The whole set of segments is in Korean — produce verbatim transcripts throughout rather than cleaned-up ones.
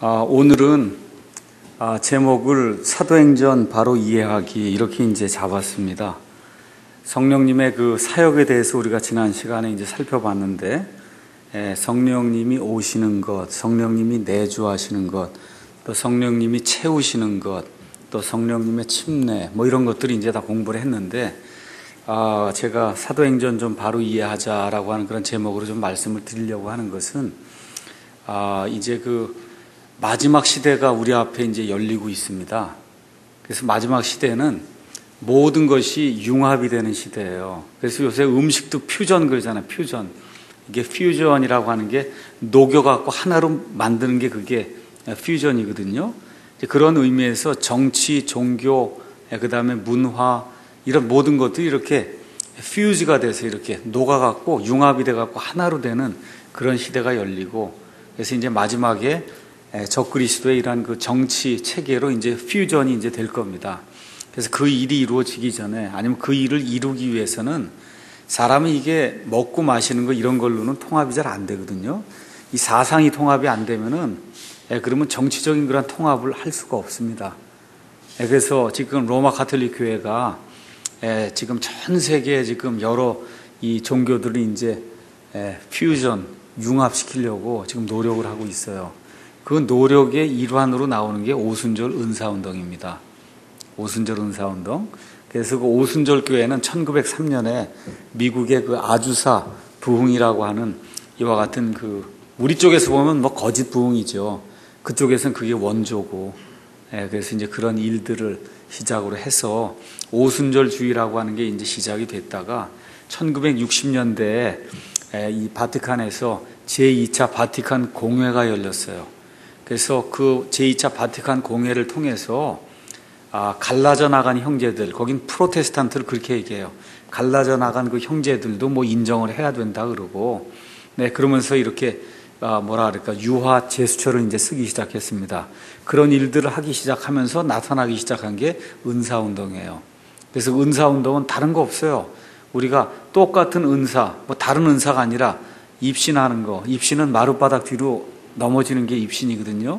아, 오늘은 아, 제목을 사도행전 바로 이해하기 이렇게 이제 잡았습니다. 성령님의 그 사역에 대해서 우리가 지난 시간에 이제 살펴봤는데, 에, 성령님이 오시는 것, 성령님이 내주하시는 것, 또 성령님이 채우시는 것, 또 성령님의 침례, 뭐 이런 것들이 이제 다 공부를 했는데, 아, 제가 사도행전 좀 바로 이해하자라고 하는 그런 제목으로 좀 말씀을 드리려고 하는 것은, 아, 이제 그 마지막 시대가 우리 앞에 이제 열리고 있습니다. 그래서 마지막 시대는 모든 것이 융합이 되는 시대예요. 그래서 요새 음식도 퓨전 그러잖아요. 퓨전. 이게 퓨전이라고 하는 게 녹여갖고 하나로 만드는 게 그게 퓨전이거든요. 그런 의미에서 정치, 종교, 그 다음에 문화, 이런 모든 것들이 이렇게 퓨즈가 돼서 이렇게 녹아갖고 융합이 돼갖고 하나로 되는 그런 시대가 열리고, 그래서 이제 마지막에 적그리스도의 이러한 그 정치 체계로 이제 퓨전이 이제 될 겁니다. 그래서 그 일이 이루어지기 전에, 아니면 그 일을 이루기 위해서는 사람이 이게 먹고 마시는 거 이런 걸로는 통합이 잘 안 되거든요. 이 사상이 통합이 안 되면은, 그러면 정치적인 그런 통합을 할 수가 없습니다. 그래서 지금 로마 가톨릭 교회가 지금 전 세계에 지금 여러 이 종교들을 이제 퓨전, 융합시키려고 지금 노력을 하고 있어요. 그 노력의 일환으로 나오는 게 오순절 은사운동입니다. 오순절 은사운동. 그래서 그 오순절 교회는 천구백삼 년에 미국의 그 아주사 부흥이라고 하는 이와 같은 그, 우리 쪽에서 보면 뭐 거짓 부흥이죠. 그쪽에서는 그게 원조고, 예, 그래서 이제 그런 일들을 시작으로 해서 오순절주의라고 하는 게 이제 시작이 됐다가 천구백육십 년대에 이 바티칸에서 제이 차 바티칸 공회가 열렸어요. 그래서 그 제이 차 바티칸 공회를 통해서 아, 갈라져 나간 형제들, 거긴 프로테스탄트를 그렇게 얘기해요. 갈라져 나간 그 형제들도 뭐 인정을 해야 된다 그러고, 네, 그러면서 이렇게 아, 뭐라 그럴까, 유화 제스처를 이제 쓰기 시작했습니다. 그런 일들을 하기 시작하면서 나타나기 시작한 게 은사운동이에요. 그래서 은사운동은 다른 거 없어요. 우리가 똑같은 은사, 뭐 다른 은사가 아니라 입신하는 거, 입신은 마룻바닥 뒤로 넘어지는 게 입신이거든요.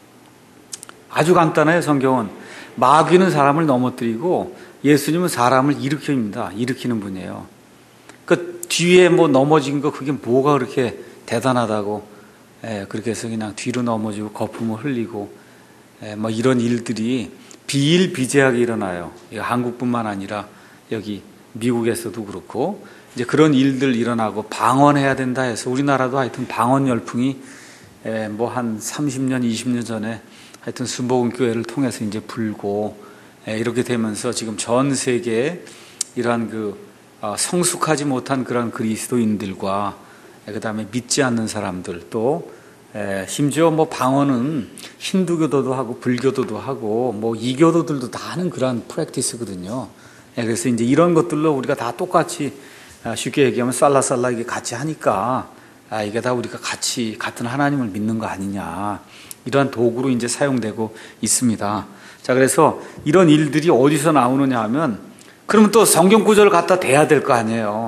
아주 간단해요. 성경은 마귀는 사람을 넘어뜨리고 예수님은 사람을 일으킵니다. 일으키는 분이에요. 그 뒤에 뭐 넘어진 거 그게 뭐가 그렇게 대단하다고, 예, 그렇게 해서 그냥 뒤로 넘어지고 거품을 흘리고, 예, 뭐 이런 일들이 비일비재하게 일어나요. 한국뿐만 아니라 여기 미국에서도 그렇고, 이제 그런 일들 일어나고 방언해야 된다 해서 우리나라도 하여튼 방언 열풍이 뭐 한 삼십 년, 이십 년 전에 하여튼 순복음 교회를 통해서 이제 불고, 이렇게 되면서 지금 전 세계에 이러한 그 성숙하지 못한 그런 그리스도인들과 그 다음에 믿지 않는 사람들, 또 심지어 뭐 방언은 힌두교도도 하고 불교도도 하고 뭐 이교도들도 다 하는 그런 프랙티스거든요. 그래서 이제 이런 것들로 우리가 다 똑같이, 쉽게 얘기하면 살라살라 이게 같이 하니까, 아, 이게 다 우리가 같이 같은 하나님을 믿는 거 아니냐, 이러한 도구로 이제 사용되고 있습니다. 자, 그래서 이런 일들이 어디서 나오느냐 하면, 그러면 또 성경 구절을 갖다 대야 될 거 아니에요.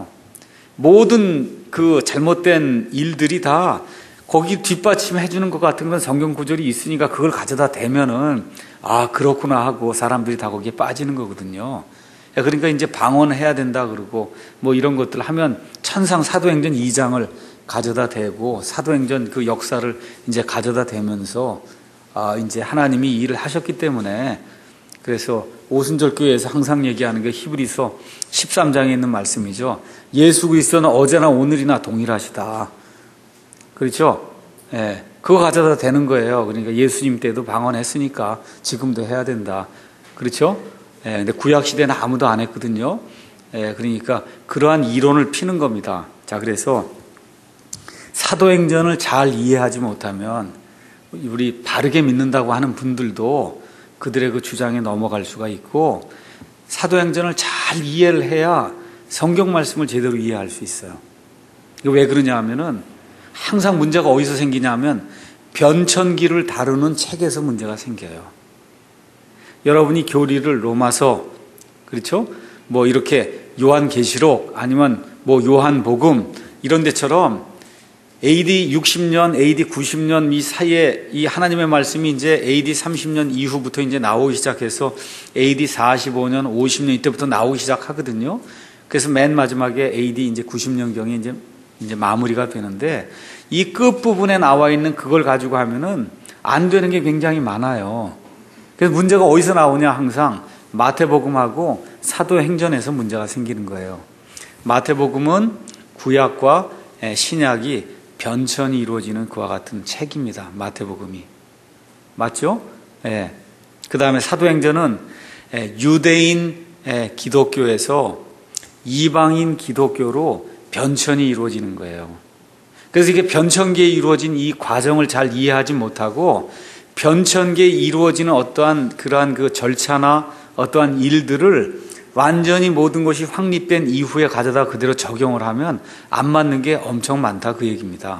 모든 그 잘못된 일들이 다 거기 뒷받침해 주는 것 같은 그런 성경 구절이 있으니까 그걸 가져다 대면은, 아, 그렇구나 하고 사람들이 다 거기에 빠지는 거거든요. 그러니까 이제 방언해야 된다 그러고 뭐 이런 것들 하면 천상 사도행전 이 장을 가져다 대고 사도행전 그 역사를 이제 가져다 대면서, 아, 이제 하나님이 이 일을 하셨기 때문에, 그래서 오순절 교회에서 항상 얘기하는 게 히브리서 십삼 장에 있는 말씀이죠. 예수 그리스도는 어제나 오늘이나 동일하시다. 그렇죠? 예, 그거 가져다 대는 거예요. 그러니까 예수님 때도 방언했으니까 지금도 해야 된다. 그렇죠? 예, 근데 구약 시대는 아무도 안 했거든요. 예, 그러니까 그러한 이론을 피는 겁니다. 자, 그래서 사도행전을 잘 이해하지 못하면 우리 바르게 믿는다고 하는 분들도 그들의 그 주장에 넘어갈 수가 있고, 사도행전을 잘 이해를 해야 성경 말씀을 제대로 이해할 수 있어요. 이거 왜 그러냐 하면은 항상 문제가 어디서 생기냐 하면 변천기를 다루는 책에서 문제가 생겨요. 여러분이 교리를 로마서, 그렇죠? 뭐 이렇게 요한계시록 아니면 뭐 요한복음 이런 데처럼 에이디 육십 년, 에이디 구십 년 이 사이에 이 하나님의 말씀이 이제 에이디 삼십 년 이후부터 이제 나오기 시작해서 에이디 사십오 년, 오십 년 이때부터 나오기 시작하거든요. 그래서 맨 마지막에 에이디 이제 구십 년경에 이제 이제 마무리가 되는데 이 끝부분에 나와 있는 그걸 가지고 하면은 안 되는 게 굉장히 많아요. 그래서 문제가 어디서 나오냐 항상 마태복음하고 사도행전에서 문제가 생기는 거예요. 마태복음은 구약과 신약이 변천이 이루어지는 그와 같은 책입니다. 마태복음이. 맞죠? 예. 그 다음에 사도행전은 유대인 기독교에서 이방인 기독교로 변천이 이루어지는 거예요. 그래서 이게 변천기에 이루어진 이 과정을 잘 이해하지 못하고 변천기에 이루어지는 어떠한 그러한 그 절차나 어떠한 일들을 완전히 모든 것이 확립된 이후에 가져다 그대로 적용을 하면 안 맞는 게 엄청 많다 그 얘기입니다.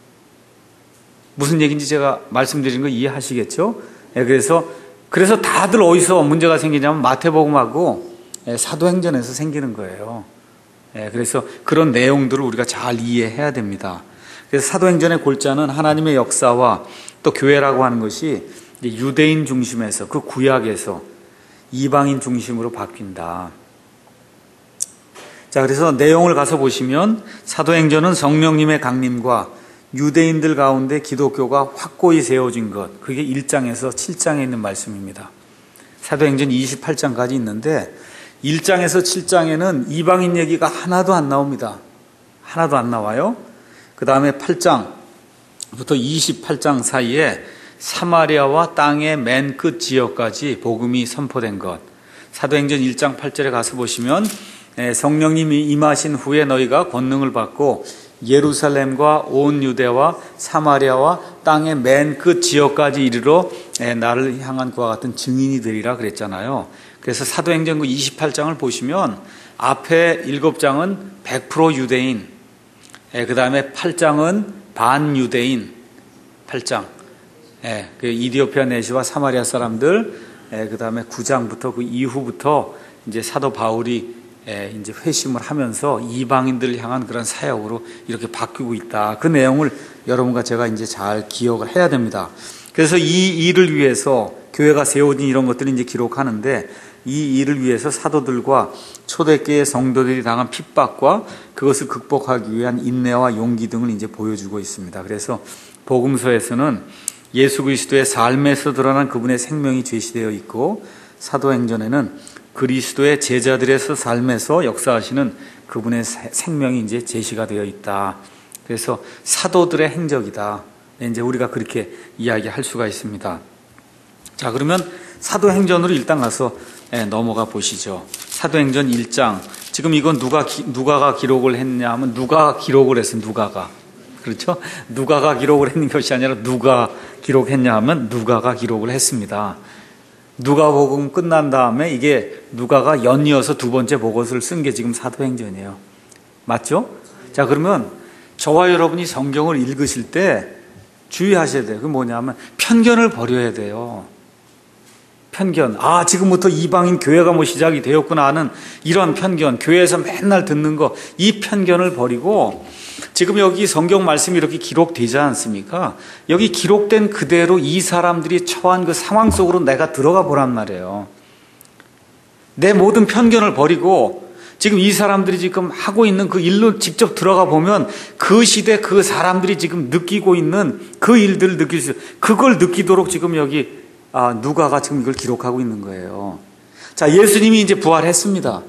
무슨 얘기인지 제가 말씀드린 거 이해하시겠죠? 예, 그래서 그래서 다들 어디서 문제가 생기냐면 마태복음하고 예, 사도행전에서 생기는 거예요. 예, 그래서 그런 내용들을 우리가 잘 이해해야 됩니다. 그래서 사도행전의 골자는 하나님의 역사와 또 교회라고 하는 것이 유대인 중심에서 그 구약에서 이방인 중심으로 바뀐다. 자, 그래서 내용을 가서 보시면 사도행전은 성령님의 강림과 유대인들 가운데 기독교가 확고히 세워진 것, 그게 일 장에서 칠 장에 있는 말씀입니다. 사도행전 이십팔 장까지 있는데 일 장에서 칠 장에는 이방인 얘기가 하나도 안 나옵니다. 하나도 안 나와요. 그 다음에 팔 장부터 이십팔 장 사이에 사마리아와 땅의 맨 끝 지역까지 복음이 선포된 것. 사도행전 일 장 팔 절에 가서 보시면 성령님이 임하신 후에 너희가 권능을 받고 예루살렘과 온 유대와 사마리아와 땅의 맨 끝 지역까지 이르러 나를 향한 그와 같은 증인이 되리라 그랬잖아요. 그래서 사도행전 그 이십팔 장을 보시면 앞에 일곱 장은 백 퍼센트 유대인, 그 다음에 팔 장은 반유대인, 팔 장. 예, 그 이디오피아 내시와 사마리아 사람들, 예, 그 다음에 구 장부터 그 이후부터 이제 사도 바울이 예, 이제 회심을 하면서 이방인들을 향한 그런 사역으로 이렇게 바뀌고 있다. 그 내용을 여러분과 제가 이제 잘 기억을 해야 됩니다. 그래서 이 일을 위해서 교회가 세워진 이런 것들을 이제 기록하는데 이 일을 위해서 사도들과 초대교회 성도들이 당한 핍박과 그것을 극복하기 위한 인내와 용기 등을 이제 보여주고 있습니다. 그래서 복음서에서는 예수 그리스도의 삶에서 드러난 그분의 생명이 제시되어 있고 사도행전에는 그리스도의 제자들에서 삶에서 역사하시는 그분의 생명이 이제 제시가 되어 있다. 그래서 사도들의 행적이다. 이제 우리가 그렇게 이야기할 수가 있습니다. 자, 그러면 사도행전으로 일단 가서 넘어가 보시죠. 사도행전 일 장. 지금 이건 누가 누가가 기록을 했냐 하면 누가 기록을 했어. 누가가. 그렇죠? 누가가 기록을 했는 것이 아니라 누가 기록했냐 하면 누가가 기록을 했습니다. 누가복음 끝난 다음에 이게 누가가 연이어서 두 번째 복음서를 쓴 게 지금 사도행전이에요. 맞죠? 자, 그러면 저와 여러분이 성경을 읽으실 때 주의하셔야 돼요. 그게 뭐냐면 편견을 버려야 돼요. 편견. 아, 지금부터 이방인 교회가 뭐 시작이 되었구나 하는 이런 편견. 교회에서 맨날 듣는 거, 이 편견을 버리고 지금 여기 성경 말씀이 이렇게 기록되지 않습니까? 여기 기록된 그대로 이 사람들이 처한 그 상황 속으로 내가 들어가 보란 말이에요. 내 모든 편견을 버리고 지금 이 사람들이 지금 하고 있는 그 일로 직접 들어가 보면 그 시대 그 사람들이 지금 느끼고 있는 그 일들을 느낄 수, 그걸 느끼도록 지금 여기 아, 누가가 지금 이걸 기록하고 있는 거예요. 자, 예수님이 이제 부활했습니다.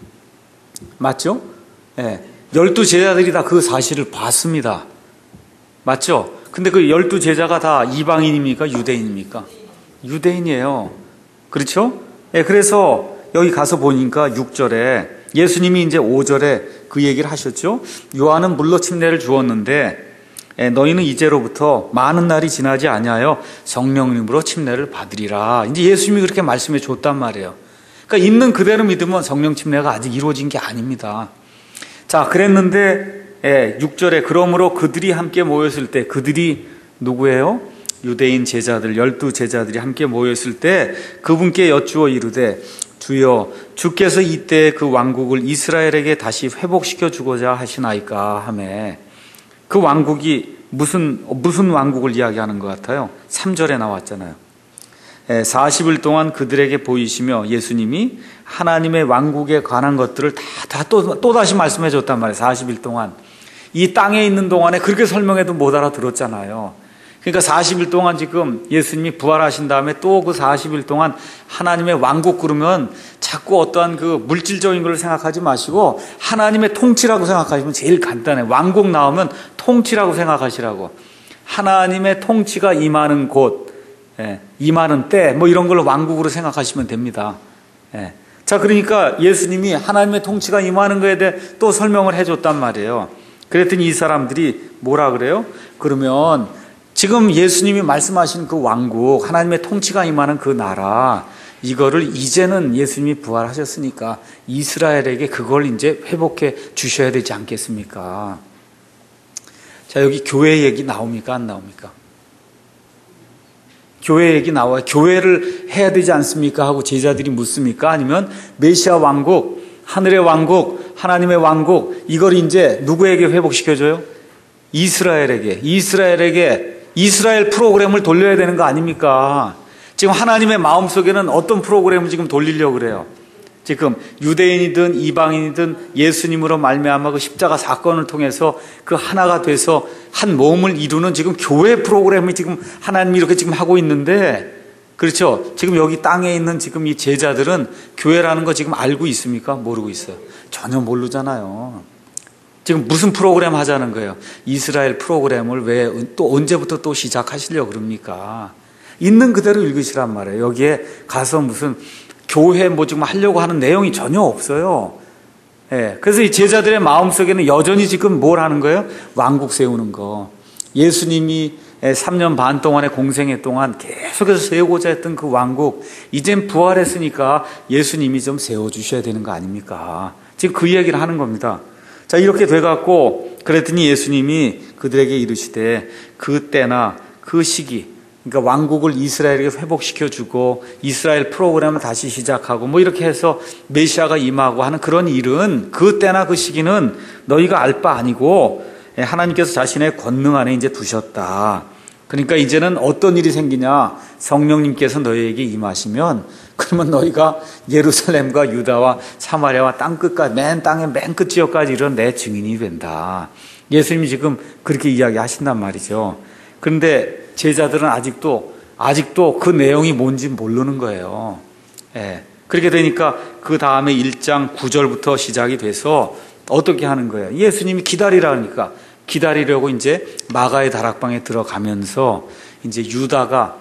맞죠? 예. 네. 열두 제자들이 다 그 사실을 봤습니다. 맞죠? 근데 그 열두 제자가 다 이방인입니까? 유대인입니까? 유대인이에요. 그렇죠? 예, 그래서 여기 가서 보니까 육 절에 예수님이 이제 오 절에 그 얘기를 하셨죠? 요한은 물로 침례를 주었는데 예, 너희는 이제로부터 많은 날이 지나지 아니하여 성령님으로 침례를 받으리라. 이제 예수님이 그렇게 말씀해 줬단 말이에요. 그러니까 있는 그대로 믿으면 성령 침례가 아직 이루어진 게 아닙니다. 자, 그랬는데 예, 육 절에 그러므로 그들이 함께 모였을 때, 그들이 누구예요? 유대인 제자들, 열두 제자들이 함께 모였을 때 그분께 여쭈어 이르되 주여 주께서 이때 그 왕국을 이스라엘에게 다시 회복시켜 주고자 하시나이까 하매 그 왕국이 무슨 무슨 왕국을 이야기하는 것 같아요? 삼 절에 나왔잖아요. 사십 일 동안 그들에게 보이시며 예수님이 하나님의 왕국에 관한 것들을 다, 다 또, 또 다시 말씀해 줬단 말이에요. 사십 일 동안. 이 땅에 있는 동안에 그렇게 설명해도 못 알아들었잖아요. 그러니까 사십 일 동안 지금 예수님이 부활하신 다음에 또 그 사십 일 동안 하나님의 왕국 그러면 자꾸 어떠한 그 물질적인 걸 생각하지 마시고 하나님의 통치라고 생각하시면 제일 간단해요. 왕국 나오면 통치라고 생각하시라고. 하나님의 통치가 임하는 곳, 예, 임하는 때, 뭐 이런 걸 왕국으로 생각하시면 됩니다. 예. 자, 그러니까 예수님이 하나님의 통치가 임하는 거에 대해 또 설명을 해줬단 말이에요. 그랬더니 이 사람들이 뭐라 그래요? 그러면 지금 예수님이 말씀하신 그 왕국, 하나님의 통치가 임하는 그 나라, 이거를 이제는 예수님이 부활하셨으니까 이스라엘에게 그걸 이제 회복해 주셔야 되지 않겠습니까? 자, 여기 교회 얘기 나옵니까? 안 나옵니까? 교회 얘기 나와요. 교회를 해야 되지 않습니까? 하고 제자들이 묻습니까? 아니면 메시아 왕국, 하늘의 왕국, 하나님의 왕국, 이걸 이제 누구에게 회복시켜줘요? 이스라엘에게, 이스라엘에게 이스라엘 프로그램을 돌려야 되는 거 아닙니까? 지금 하나님의 마음속에는 어떤 프로그램을 지금 돌리려고 그래요? 지금 유대인이든 이방인이든 예수님으로 말미암아 그 십자가 사건을 통해서 그 하나가 돼서 한 몸을 이루는 지금 교회 프로그램을 지금 하나님이 이렇게 지금 하고 있는데, 그렇죠? 지금 여기 땅에 있는 지금 이 제자들은 교회라는 거 지금 알고 있습니까? 모르고 있어요. 전혀 모르잖아요. 지금 무슨 프로그램 하자는 거예요? 이스라엘 프로그램을 왜 또 언제부터 또 시작하시려고 그럽니까? 있는 그대로 읽으시란 말이에요. 여기에 가서 무슨 교회 뭐 지금 하려고 하는 내용이 전혀 없어요. 예. 그래서 이 제자들의 마음속에는 여전히 지금 뭘 하는 거예요? 왕국 세우는 거. 예수님이 삼 년 반 동안의 공생애 동안 계속해서 세우고자 했던 그 왕국, 이젠 부활했으니까 예수님이 좀 세워주셔야 되는 거 아닙니까? 지금 그 얘기를 하는 겁니다. 자, 이렇게 돼갖고 그랬더니 예수님이 그들에게 이르시되 그 때나 그 시기, 그러니까 왕국을 이스라엘에게 회복시켜주고 이스라엘 프로그램을 다시 시작하고 뭐 이렇게 해서 메시아가 임하고 하는 그런 일은 그 때나 그 시기는 너희가 알 바 아니고 하나님께서 자신의 권능 안에 이제 두셨다. 그러니까 이제는 어떤 일이 생기냐? 성령님께서 너희에게 임하시면 그러면 너희가 예루살렘과 유다와 사마리아와 땅끝까지, 맨 땅의 맨 끝 지역까지 이런 내 증인이 된다. 예수님이 지금 그렇게 이야기하신단 말이죠. 그런데 제자들은 아직도 아직도 그 내용이 뭔지 모르는 거예요. 예. 그렇게 되니까 그 다음에 일 장 구 절부터 시작이 돼서 어떻게 하는 거예요? 예수님이 기다리라니까 기다리려고 이제 마가의 다락방에 들어가면서 이제 유다가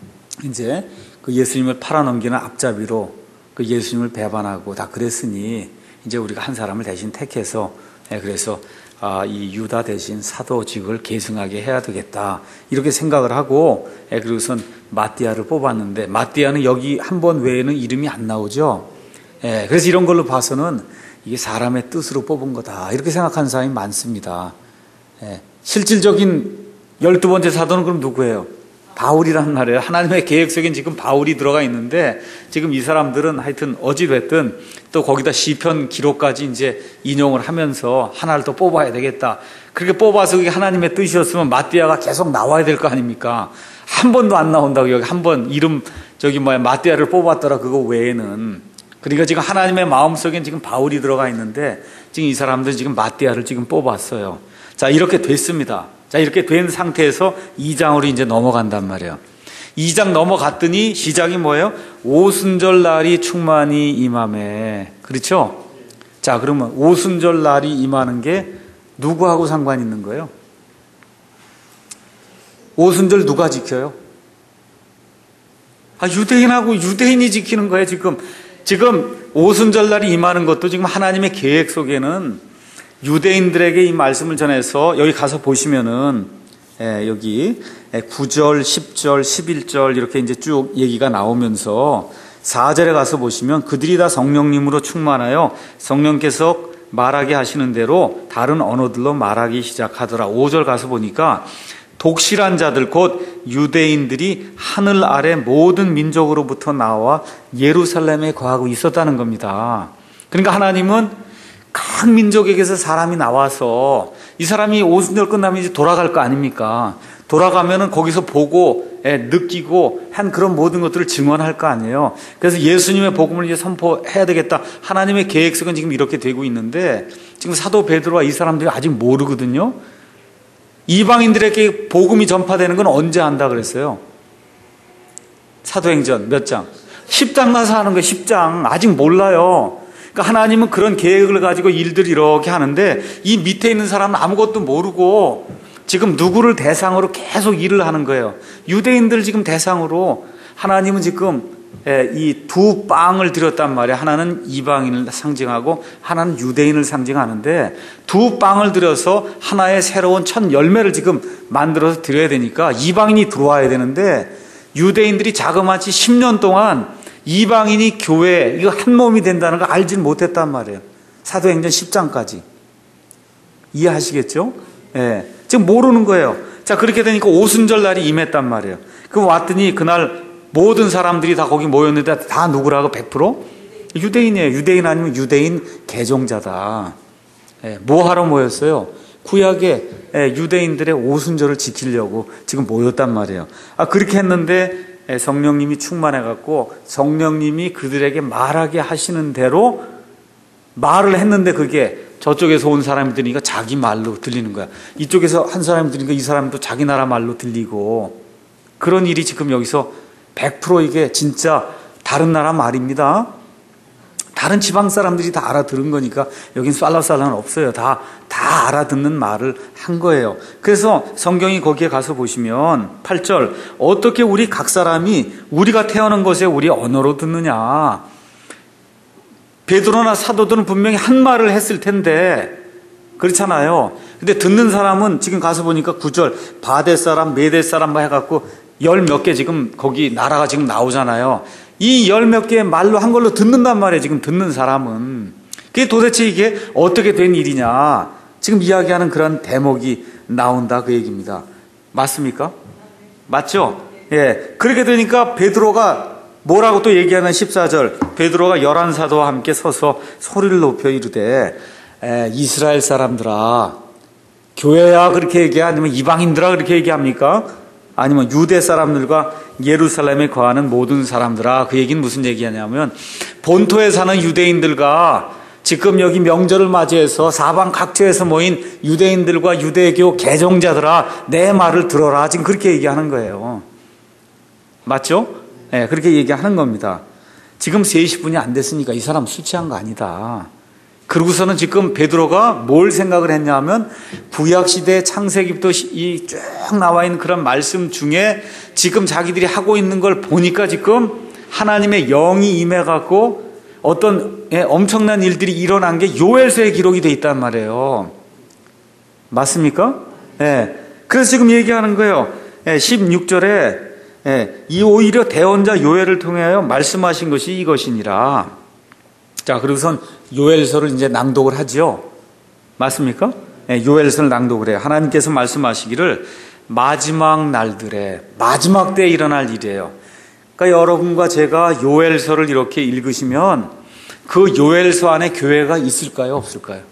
이제 그 예수님을 팔아넘기는 앞잡이로 그 예수님을 배반하고 다 그랬으니 이제 우리가 한 사람을 대신 택해서, 예, 그래서 아, 이 유다 대신 사도직을 계승하게 해야 되겠다 이렇게 생각을 하고, 예, 그리고선 마띠아를 뽑았는데 마띠아는 여기 한 번 외에는 이름이 안 나오죠. 예, 그래서 이런 걸로 봐서는 이게 사람의 뜻으로 뽑은 거다 이렇게 생각하는 사람이 많습니다. 예, 실질적인 열두 번째 사도는 그럼 누구예요? 바울이란 말이에요. 하나님의 계획 속엔 지금 바울이 들어가 있는데 지금 이 사람들은 하여튼 어찌됐든 또 거기다 시편 기록까지 이제 인용을 하면서 하나를 또 뽑아야 되겠다. 그렇게 뽑아서 그게 하나님의 뜻이었으면 마띠아가 계속 나와야 될 거 아닙니까? 한 번도 안 나온다고 여기 한 번 이름 저기 뭐야 마띠아를 뽑았더라 그거 외에는. 그러니까 지금 하나님의 마음속엔 지금 바울이 들어가 있는데 지금 이 사람들은 지금 마띠아를 지금 뽑았어요. 자, 이렇게 됐습니다. 자, 이렇게 된 상태에서 이 장으로 이제 넘어간단 말이에요. 이 장 넘어갔더니 시작이 뭐예요? 오순절 날이 충만히 임하매. 그렇죠? 자, 그러면 오순절 날이 임하는 게 누구하고 상관 있는 거예요? 오순절 누가 지켜요? 아, 유대인하고 유대인이 지키는 거예요, 지금. 지금 오순절 날이 임하는 것도 지금 하나님의 계획 속에는 유대인들에게 이 말씀을 전해서 여기 가서 보시면은, 예, 여기 구 절, 십 절, 십일 절 이렇게 이제 쭉 얘기가 나오면서 사 절에 가서 보시면 그들이 다 성령님으로 충만하여 성령께서 말하게 하시는 대로 다른 언어들로 말하기 시작하더라. 오 절 가서 보니까 독실한 자들 곧 유대인들이 하늘 아래 모든 민족으로부터 나와 예루살렘에 거하고 있었다는 겁니다. 그러니까 하나님은 각 민족에게서 사람이 나와서 이 사람이 오순절 끝나면 이제 돌아갈 거 아닙니까? 돌아가면은 거기서 보고 예, 느끼고 한 그런 모든 것들을 증언할 거 아니에요. 그래서 예수님의 복음을 이제 선포해야 되겠다. 하나님의 계획성은 지금 이렇게 되고 있는데 지금 사도 베드로와 이 사람들이 아직 모르거든요. 이방인들에게 복음이 전파되는 건 언제 한다 그랬어요? 사도행전 몇 장? 십 장 가서 하는 거예요. 십 장. 아직 몰라요. 그러니까 하나님은 그런 계획을 가지고 일들을 이렇게 하는데 이 밑에 있는 사람은 아무것도 모르고 지금 누구를 대상으로 계속 일을 하는 거예요. 유대인들 지금 대상으로 하나님은 지금 이 두 빵을 드렸단 말이에요. 하나는 이방인을 상징하고 하나는 유대인을 상징하는데 두 빵을 드려서 하나의 새로운 첫 열매를 지금 만들어서 드려야 되니까 이방인이 들어와야 되는데 유대인들이 자그마치 십 년 동안 이방인이 교회 이거 한 몸이 된다는 걸 알지는 못했단 말이에요. 사도행전 십 장까지. 이해하시겠죠? 예. 지금 모르는 거예요. 자, 그렇게 되니까 오순절 날이 임했단 말이에요. 그럼 왔더니 그날 모든 사람들이 다 거기 모였는데 다 누구라고 백 퍼센트? 유대인이에요. 유대인 아니면 유대인 개종자다. 예. 뭐 하러 모였어요? 구약의 유대인들의 오순절을 지키려고 지금 모였단 말이에요. 아, 그렇게 했는데 성령님이 충만해갖고 성령님이 그들에게 말하게 하시는 대로 말을 했는데 그게 저쪽에서 온 사람이 들으니까 자기 말로 들리는 거야. 이쪽에서 한 사람이 들으니까 이 사람도 자기 나라 말로 들리고 그런 일이 지금 여기서 백 퍼센트 이게 진짜 다른 나라 말입니다. 다른 지방 사람들이 다 알아들은 거니까 여긴 쌀라쌀라는 없어요. 다, 다 알아듣는 말을 한 거예요. 그래서 성경이 거기에 가서 보시면 팔 절 어떻게 우리 각 사람이 우리가 태어난 것에 우리 언어로 듣느냐. 베드로나 사도들은 분명히 한 말을 했을 텐데 그렇잖아요. 근데 듣는 사람은 지금 가서 보니까 구 절 바데 사람, 메데 사람 해갖고 열 몇 개 지금 거기 나라가 지금 나오잖아요. 이 열 몇 개의 말로 한 걸로 듣는단 말이에요. 지금 듣는 사람은. 그게 도대체 이게 어떻게 된 일이냐. 지금 이야기하는 그런 대목이 나온다 그 얘기입니다. 맞습니까? 맞죠? 예. 그렇게 되니까 베드로가 뭐라고 또 얘기하면 십사 절 베드로가 열한 사도와 함께 서서 소리를 높여 이르되 에, 이스라엘 사람들아 교회야 그렇게 얘기해? 아니면 이방인들아 그렇게 얘기합니까? 아니면 유대 사람들과 예루살렘에 거하는 모든 사람들아. 그 얘기는 무슨 얘기냐면 본토에 사는 유대인들과 지금 여기 명절을 맞이해서 사방 각처에서 모인 유대인들과 유대교 개종자들아 내 말을 들어라. 지금 그렇게 얘기하는 거예요. 맞죠? 네, 그렇게 얘기하는 겁니다. 지금 세 시 분이 안 됐으니까 이 사람 술 취한 거 아니다. 그러고서는 지금 베드로가 뭘 생각을 했냐면 구약시대 창세기부터 이 쭉 나와 있는 그런 말씀 중에 지금 자기들이 하고 있는 걸 보니까 지금 하나님의 영이 임해갖고 어떤 엄청난 일들이 일어난 게 요엘서에 기록이 돼 있단 말이에요. 맞습니까? 네. 그래서 지금 얘기하는 거예요. 십육 절에 이 오히려 대언자 요엘을 통하여 말씀하신 것이 이것이니라. 자, 그리고선 요엘서를 이제 낭독을 하죠. 맞습니까? 네, 요엘서를 낭독을 해요. 하나님께서 말씀하시기를 마지막 날들에 마지막 때에 일어날 일이에요. 그러니까 여러분과 제가 요엘서를 이렇게 읽으시면 그 요엘서 안에 교회가 있을까요? 없을까요?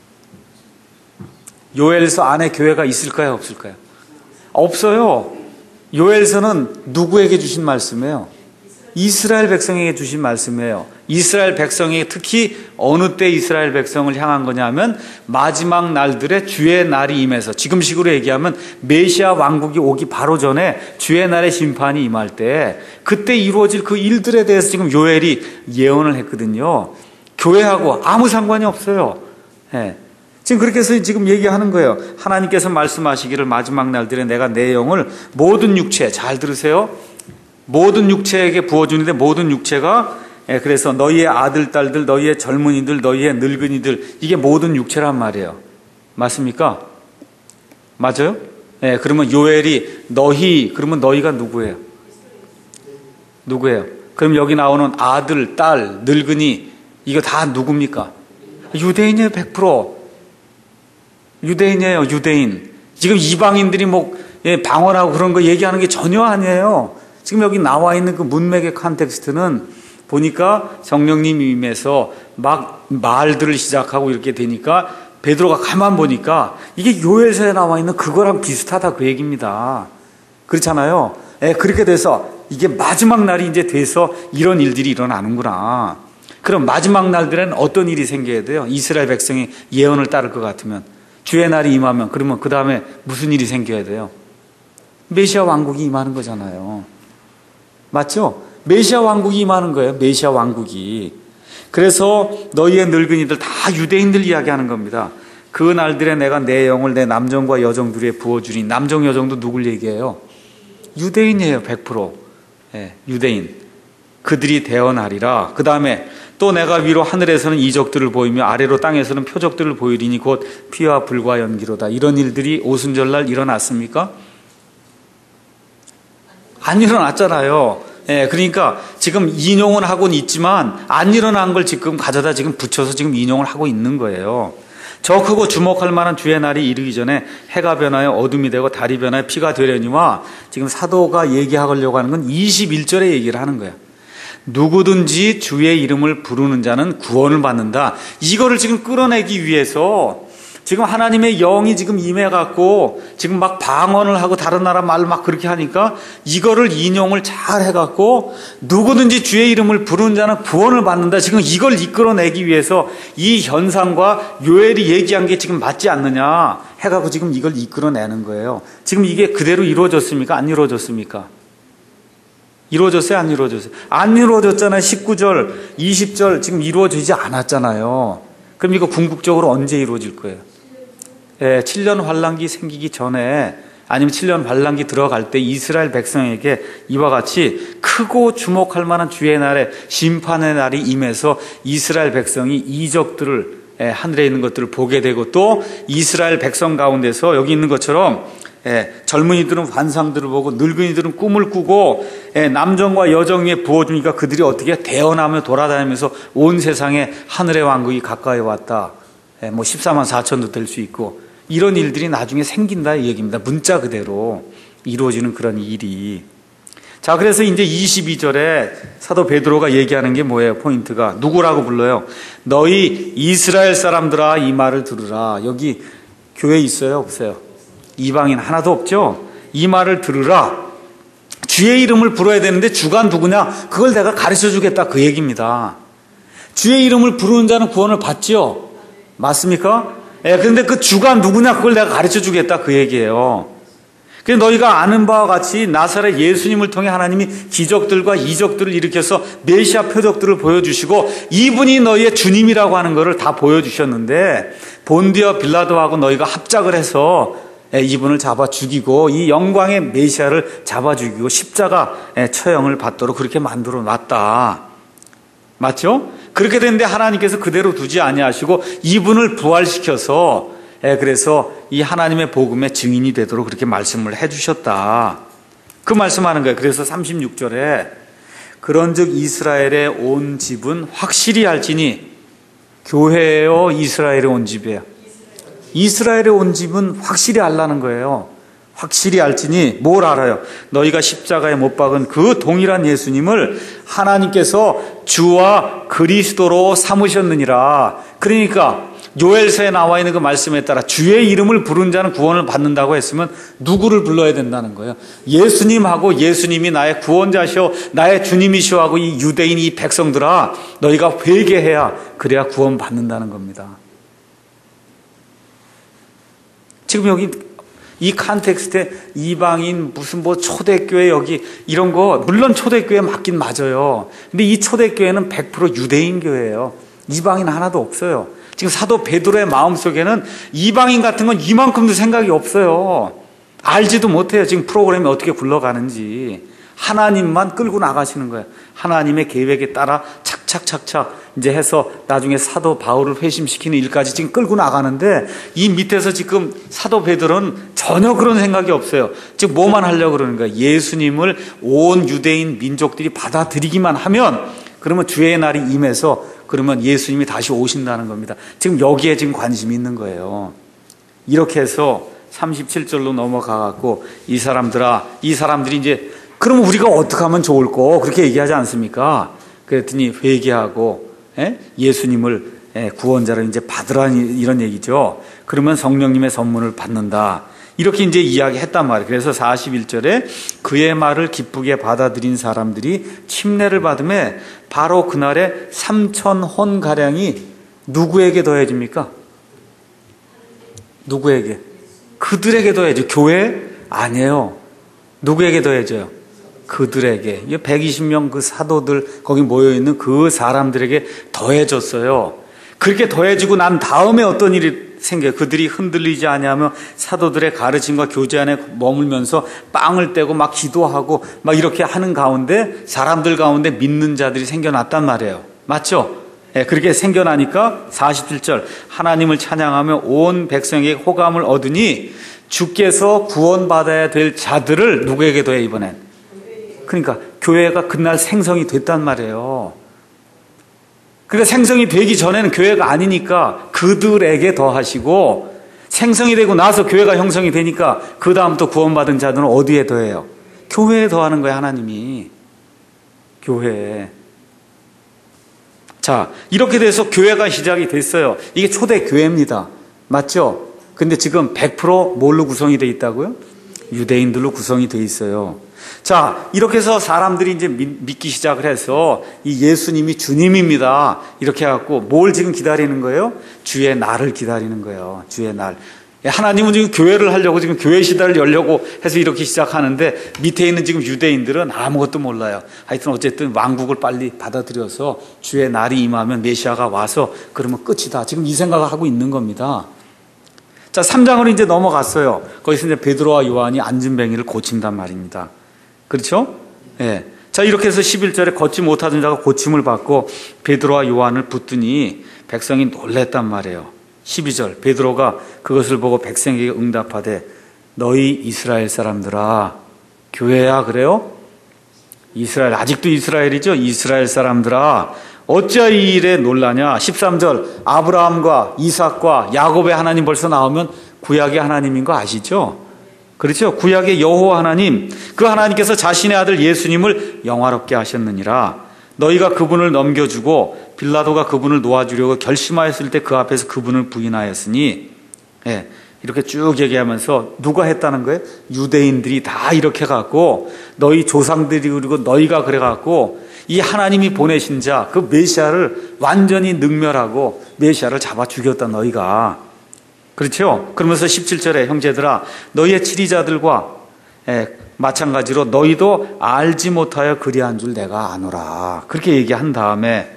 요엘서 안에 교회가 있을까요? 없을까요? 없어요. 요엘서는 누구에게 주신 말씀이에요? 이스라엘 백성에게 주신 말씀이에요. 이스라엘 백성이 특히 어느 때 이스라엘 백성을 향한 거냐면 마지막 날들에 주의 날이 임해서 지금식으로 얘기하면 메시아 왕국이 오기 바로 전에 주의 날의 심판이 임할 때 그때 이루어질 그 일들에 대해서 지금 요엘이 예언을 했거든요. 교회하고 아무 상관이 없어요. 네. 지금 그렇게 해서 지금 얘기하는 거예요. 하나님께서 말씀하시기를 마지막 날들에 내가 내 영을 모든 육체, 잘 들으세요. 모든 육체에게 부어주는데 모든 육체가 예, 그래서 너희의 아들, 딸들, 너희의 젊은이들, 너희의 늙은이들 이게 모든 육체란 말이에요. 맞습니까? 맞아요? 예, 그러면 요엘이 너희 그러면 너희가 누구예요? 누구예요? 그럼 여기 나오는 아들, 딸, 늙은이 이거 다 누굽니까? 유대인이에요. 백 퍼센트 유대인이에요. 유대인. 지금 이방인들이 뭐 예, 방언하고 그런 거 얘기하는 게 전혀 아니에요. 지금 여기 나와 있는 그 문맥의 컨텍스트는 보니까 성령님이 임해서 막 말들을 시작하고 이렇게 되니까 베드로가 가만 보니까 이게 요엘서에 나와 있는 그거랑 비슷하다 그 얘기입니다. 그렇잖아요. 예, 그렇게 돼서 이게 마지막 날이 이제 돼서 이런 일들이 일어나는구나. 그럼 마지막 날들에는 어떤 일이 생겨야 돼요? 이스라엘 백성이 예언을 따를 것 같으면, 주의 날이 임하면, 그러면 그 다음에 무슨 일이 생겨야 돼요? 메시아 왕국이 임하는 거잖아요. 맞죠? 메시아 왕국이 임하는 거예요. 메시아 왕국이. 그래서 너희의 늙은이들 다 유대인들 이야기하는 겁니다. 그 날들에 내가 내 영을 내 남정과 여정들에 부어주리. 남정 여정도 누굴 얘기해요? 유대인이에요. 백 퍼센트. 예, 유대인. 그들이 대언하리라. 그 다음에 또 내가 위로 하늘에서는 이적들을 보이며 아래로 땅에서는 표적들을 보이리니 곧 피와 불과 연기로다. 이런 일들이 오순절날 일어났습니까? 안 일어났잖아요. 예, 그러니까 지금 인용은 하고는 있지만 안 일어난 걸 지금 가져다 지금 붙여서 지금 인용을 하고 있는 거예요. 저 크고 주목할 만한 주의 날이 이르기 전에 해가 변하여 어둠이 되고 달이 변하여 피가 되려니와 지금 사도가 얘기하려고 하는 건 이십일 절에 얘기를 하는 거예요. 누구든지 주의 이름을 부르는 자는 구원을 받는다. 이거를 지금 끌어내기 위해서 지금 하나님의 영이 지금 임해갖고 지금 막 방언을 하고 다른 나라 말 막 그렇게 하니까 이거를 인용을 잘 해갖고 누구든지 주의 이름을 부르는 자는 구원을 받는다. 지금 이걸 이끌어내기 위해서 이 현상과 요엘이 얘기한 게 지금 맞지 않느냐 해갖고 지금 이걸 이끌어내는 거예요. 지금 이게 그대로 이루어졌습니까? 안 이루어졌습니까? 이루어졌어요? 안 이루어졌어요? 안 이루어졌잖아요. 십구 절, 이십 절 지금 이루어지지 않았잖아요. 그럼 이거 궁극적으로 언제 이루어질 거예요? 예, 칠 년 환란기 생기기 전에 아니면 칠 년 환란기 들어갈 때 이스라엘 백성에게 이와 같이 크고 주목할 만한 주의 날에 심판의 날이 임해서 이스라엘 백성이 이적들을 예, 하늘에 있는 것들을 보게 되고 또 이스라엘 백성 가운데서 여기 있는 것처럼 예, 젊은이들은 환상들을 보고 늙은이들은 꿈을 꾸고 예, 남정과 여정에 부어주니까 그들이 어떻게 대언하며 돌아다니면서 온 세상에 하늘의 왕국이 가까이 왔다. 예, 뭐 십사만 사천도 될 수 있고 이런 일들이 나중에 생긴다 이 얘기입니다. 문자 그대로 이루어지는 그런 일이. 자, 그래서 이제 이십이 절에 사도 베드로가 얘기하는 게 뭐예요? 포인트가 누구라고 불러요? 너희 이스라엘 사람들아 이 말을 들으라. 여기 교회 있어요? 없어요? 이방인 하나도 없죠? 이 말을 들으라. 주의 이름을 불러야 되는데 주가 누구냐? 그걸 내가 가르쳐 주겠다 그 얘기입니다. 주의 이름을 부르는 자는 구원을 받지요? 맞습니까? 예, 그런데 그 주가 누구냐? 그걸 내가 가르쳐 주겠다 그 얘기예요. 그래서 너희가 아는 바와 같이 나사렛 예수님을 통해 하나님이 기적들과 이적들을 일으켜서 메시아 표적들을 보여주시고 이분이 너희의 주님이라고 하는 것을 다 보여주셨는데 본디어 빌라도하고 너희가 합작을 해서 이분을 잡아 죽이고 이 영광의 메시아를 잡아 죽이고 십자가 처형을 받도록 그렇게 만들어 놨다. 맞죠? 그렇게 됐는데 하나님께서 그대로 두지 아니하시고 이분을 부활시켜서 그래서 이 하나님의 복음의 증인이 되도록 그렇게 말씀을 해주셨다. 그 말씀하는 거예요. 그래서 삼십육 절에 그런즉 이스라엘의 온 집은 확실히 알지니 교회예요, 이스라엘의 온 집이에요. 이스라엘의 온 집은 확실히 알라는 거예요. 확실히 알지니 뭘 알아요? 너희가 십자가에 못 박은 그 동일한 예수님을 하나님께서 주와 그리스도로 삼으셨느니라. 그러니까 요엘서에 나와 있는 그 말씀에 따라 주의 이름을 부른 자는 구원을 받는다고 했으면 누구를 불러야 된다는 거예요? 예수님하고 예수님이 나의 구원자시오 나의 주님이시오 하고 이 유대인 이 백성들아 너희가 회개해야 그래야 구원 받는다는 겁니다. 지금 여기 이 컨텍스트에 이방인 무슨 뭐 초대교회 여기 이런 거 물론 초대교회 맞긴 맞아요. 근데 이 초대교회는 백 퍼센트 유대인 교회예요. 이방인 하나도 없어요. 지금 사도 베드로의 마음속에는 이방인 같은 건 이만큼도 생각이 없어요. 알지도 못해요. 지금 프로그램이 어떻게 굴러가는지. 하나님만 끌고 나가시는 거예요. 하나님의 계획에 따라 착착착착 이제 해서 나중에 사도 바울을 회심시키는 일까지 지금 끌고 나가는데 이 밑에서 지금 사도 베드로는 전혀 그런 생각이 없어요. 지금 뭐만 하려고 그러는 거예요? 예수님을 온 유대인 민족들이 받아들이기만 하면 그러면 주의 날이 임해서 그러면 예수님이 다시 오신다는 겁니다. 지금 여기에 지금 관심이 있는 거예요. 이렇게 해서 삼십칠 절로 넘어가갖고 이 사람들아, 이 사람들이 이제 그럼 우리가 어떻게 하면 좋을까? 그렇게 얘기하지 않습니까? 그랬더니 회개하고 예? 예수님을 구원자를 이제 받으라는 이런 얘기죠. 그러면 성령님의 선물을 받는다. 이렇게 이제 이야기했단 말이에요. 그래서 사십일 절에 그의 말을 기쁘게 받아들인 사람들이 침례를 받음에 바로 그날에 삼천 혼 가량이 누구에게 더해집니까? 누구에게? 그들에게 더해져. 교회? 아니에요. 누구에게 더해져요? 그들에게. 백이십 명 그 사도들 거기 모여있는 그 사람들에게 더해졌어요. 그렇게 더해지고 난 다음에 어떤 일이 생겨요. 그들이 흔들리지 아니하며 사도들의 가르침과 교제 안에 머물면서 빵을 떼고 막 기도하고 막 이렇게 하는 가운데 사람들 가운데 믿는 자들이 생겨났단 말이에요. 맞죠? 예, 그렇게 생겨나니까 사십칠 절 하나님을 찬양하며 온 백성에게 호감을 얻으니 주께서 구원받아야 될 자들을 누구에게 더해 이번엔? 그러니까 교회가 그날 생성이 됐단 말이에요. 그러니까 생성이 되기 전에는 교회가 아니니까 그들에게 더하시고 생성이 되고 나서 교회가 형성이 되니까 그 다음부터 구원받은 자들은 어디에 더해요? 교회에 더하는 거예요. 하나님이. 교회에. 자, 이렇게 돼서 교회가 시작이 됐어요. 이게 초대 교회입니다. 맞죠? 근데 지금 백 퍼센트 뭘로 구성이 되어 있다고요? 유대인들로 구성이 되어 있어요. 자, 이렇게 해서 사람들이 이제 믿기 시작을 해서 이 예수님이 주님입니다. 이렇게 해갖고 뭘 지금 기다리는 거예요? 주의 날을 기다리는 거예요. 주의 날. 하나님은 지금 교회를 하려고 지금 교회 시대를 열려고 해서 이렇게 시작하는데 밑에 있는 지금 유대인들은 아무것도 몰라요. 하여튼 어쨌든 왕국을 빨리 받아들여서 주의 날이 임하면 메시아가 와서 그러면 끝이다. 지금 이 생각을 하고 있는 겁니다. 자, 삼 장으로 이제 넘어갔어요. 거기서 이제 베드로와 요한이 안진뱅이를 고친단 말입니다. 그렇죠? 예. 자, 이렇게 해서 십일 절에 걷지 못하던 자가 고침을 받고 베드로와 요한을 붙더니 백성이 놀랬단 말이에요. 십이 절 베드로가 그것을 보고 백성에게 응답하되 너희 이스라엘 사람들아. 교회야 그래요? 이스라엘, 아직도 이스라엘이죠? 이스라엘 사람들아 어찌하여 이 일에 놀라냐. 십삼 절 아브라함과 이삭과 야곱의 하나님 벌써 나오면 구약의 하나님인 거 아시죠? 그렇죠? 구약의 여호와 하나님, 그 하나님께서 자신의 아들 예수님을 영화롭게 하셨느니라. 너희가 그분을 넘겨주고 빌라도가 그분을 놓아주려고 결심하였을 때 그 앞에서 그분을 부인하였으니, 예, 이렇게 쭉 얘기하면서 누가 했다는 거예요? 유대인들이 다 이렇게 갖고 너희 조상들이 그리고 너희가 그래 갖고 이 하나님이 보내신 자 그 메시아를 완전히 능멸하고 메시아를 잡아 죽였다 너희가. 그렇죠? 그러면서 십칠 절에 형제들아 너희의 치리자들과 예, 마찬가지로 너희도 알지 못하여 그리한 줄 내가 아노라. 그렇게 얘기한 다음에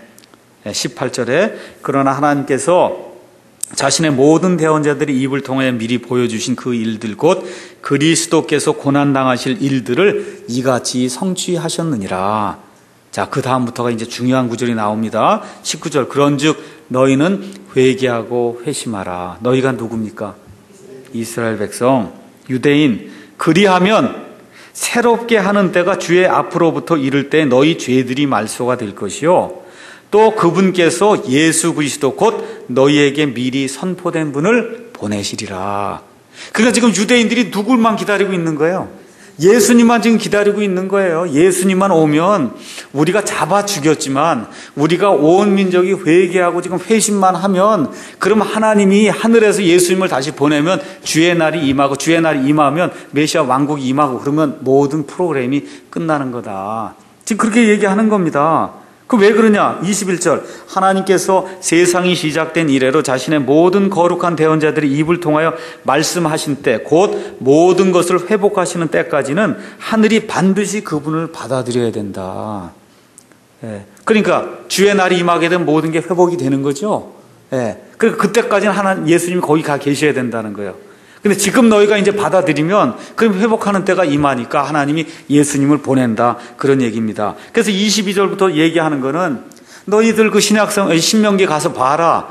십팔 절에 그러나 하나님께서 자신의 모든 대언자들이 입을 통해 미리 보여주신 그 일들 곧 그리스도께서 고난당하실 일들을 이같이 성취하셨느니라. 자, 그 다음부터가 이제 중요한 구절이 나옵니다. 십구 절 그런즉 너희는 회개하고 회심하라. 너희가 누굽니까? 이스라엘 백성, 유대인. 그리하면 새롭게 하는 때가 주의 앞으로부터 이를 때 너희 죄들이 말소가 될 것이요 또 그분께서 예수 그리스도 곧 너희에게 미리 선포된 분을 보내시리라. 그러니까 지금 유대인들이 누굴만 기다리고 있는 거예요? 예수님만 지금 기다리고 있는 거예요. 예수님만 오면 우리가 잡아 죽였지만 우리가 온 민족이 회개하고 지금 회심만 하면 그럼 하나님이 하늘에서 예수님을 다시 보내면 주의 날이 임하고 주의 날이 임하면 메시아 왕국이 임하고 그러면 모든 프로그램이 끝나는 거다. 지금 그렇게 얘기하는 겁니다. 그 왜 그러냐? 이십일 절 하나님께서 세상이 시작된 이래로 자신의 모든 거룩한 대언자들이 입을 통하여 말씀하신 때 곧 모든 것을 회복하시는 때까지는 하늘이 반드시 그분을 받아들여야 된다. 예. 그러니까 주의 날이 임하게 되면 모든 게 회복이 되는 거죠. 예. 그러니까 그때까지는 하나님 예수님이 거기 가 계셔야 된다는 거예요. 근데 지금 너희가 이제 받아들이면 그럼 회복하는 때가 임하니까 하나님이 예수님을 보낸다. 그런 얘기입니다. 그래서 이십이 절부터 얘기하는 거는 너희들 그 신약성, 신명기 가서 봐라.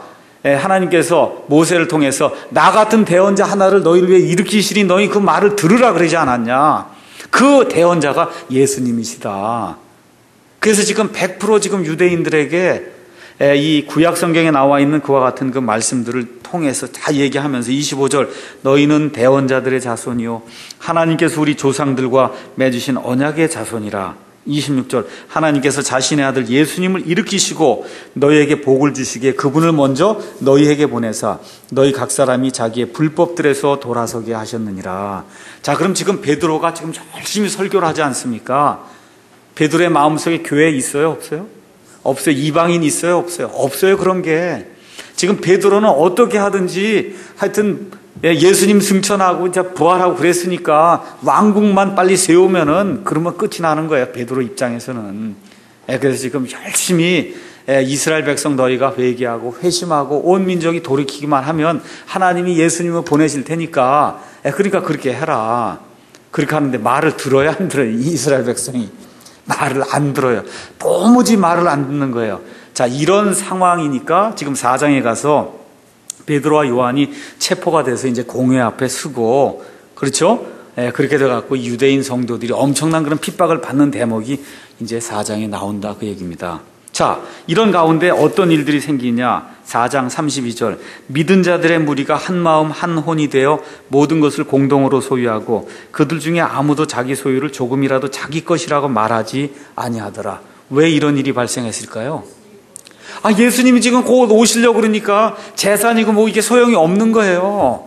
하나님께서 모세를 통해서 나 같은 대언자 하나를 너희를 위해 일으키시리 너희 그 말을 들으라 그러지 않았냐. 그 대언자가 예수님이시다. 그래서 지금 백 퍼센트 지금 유대인들에게 이 구약 성경에 나와 있는 그와 같은 그 말씀들을 통해서 다 얘기하면서 이십오 절 너희는 대언자들의 자손이요 하나님께서 우리 조상들과 맺으신 언약의 자손이라. 이십육 절 하나님께서 자신의 아들 예수님을 일으키시고 너희에게 복을 주시기에 그분을 먼저 너희에게 보내사 너희 각 사람이 자기의 불법들에서 돌아서게 하셨느니라. 자, 그럼 지금 베드로가 지금 열심히 설교를 하지 않습니까? 베드로의 마음속에 교회 있어요? 없어요? 없어요. 이방인 있어요? 없어요? 없어요. 그런 게 지금 베드로는 어떻게 하든지 하여튼 예수님 승천하고 이제 부활하고 그랬으니까 왕국만 빨리 세우면은 그러면 끝이 나는 거예요. 베드로 입장에서는. 그래서 지금 열심히 이스라엘 백성 너희가 회개하고 회심하고 온 민족이 돌이키기만 하면 하나님이 예수님을 보내실 테니까 그러니까 그렇게 해라. 그렇게 하는데 말을 들어야 안 들어요. 이스라엘 백성이 말을 안 들어요. 도무지 말을 안 듣는 거예요. 자, 이런 상황이니까 지금 사 장에 가서 베드로와 요한이 체포가 돼서 이제 공회 앞에 서고, 그렇죠? 예, 그렇게 돼갖고 유대인 성도들이 엄청난 그런 핍박을 받는 대목이 이제 사 장에 나온다, 그 얘기입니다. 자, 이런 가운데 어떤 일들이 생기냐? 사 장 삼십이 절 믿은 자들의 무리가 한 마음 한 혼이 되어 모든 것을 공동으로 소유하고 그들 중에 아무도 자기 소유를 조금이라도 자기 것이라고 말하지 아니하더라. 왜 이런 일이 발생했을까요? 아, 예수님이 지금 곧 오시려고 그러니까 재산이고 뭐 이게 소용이 없는 거예요.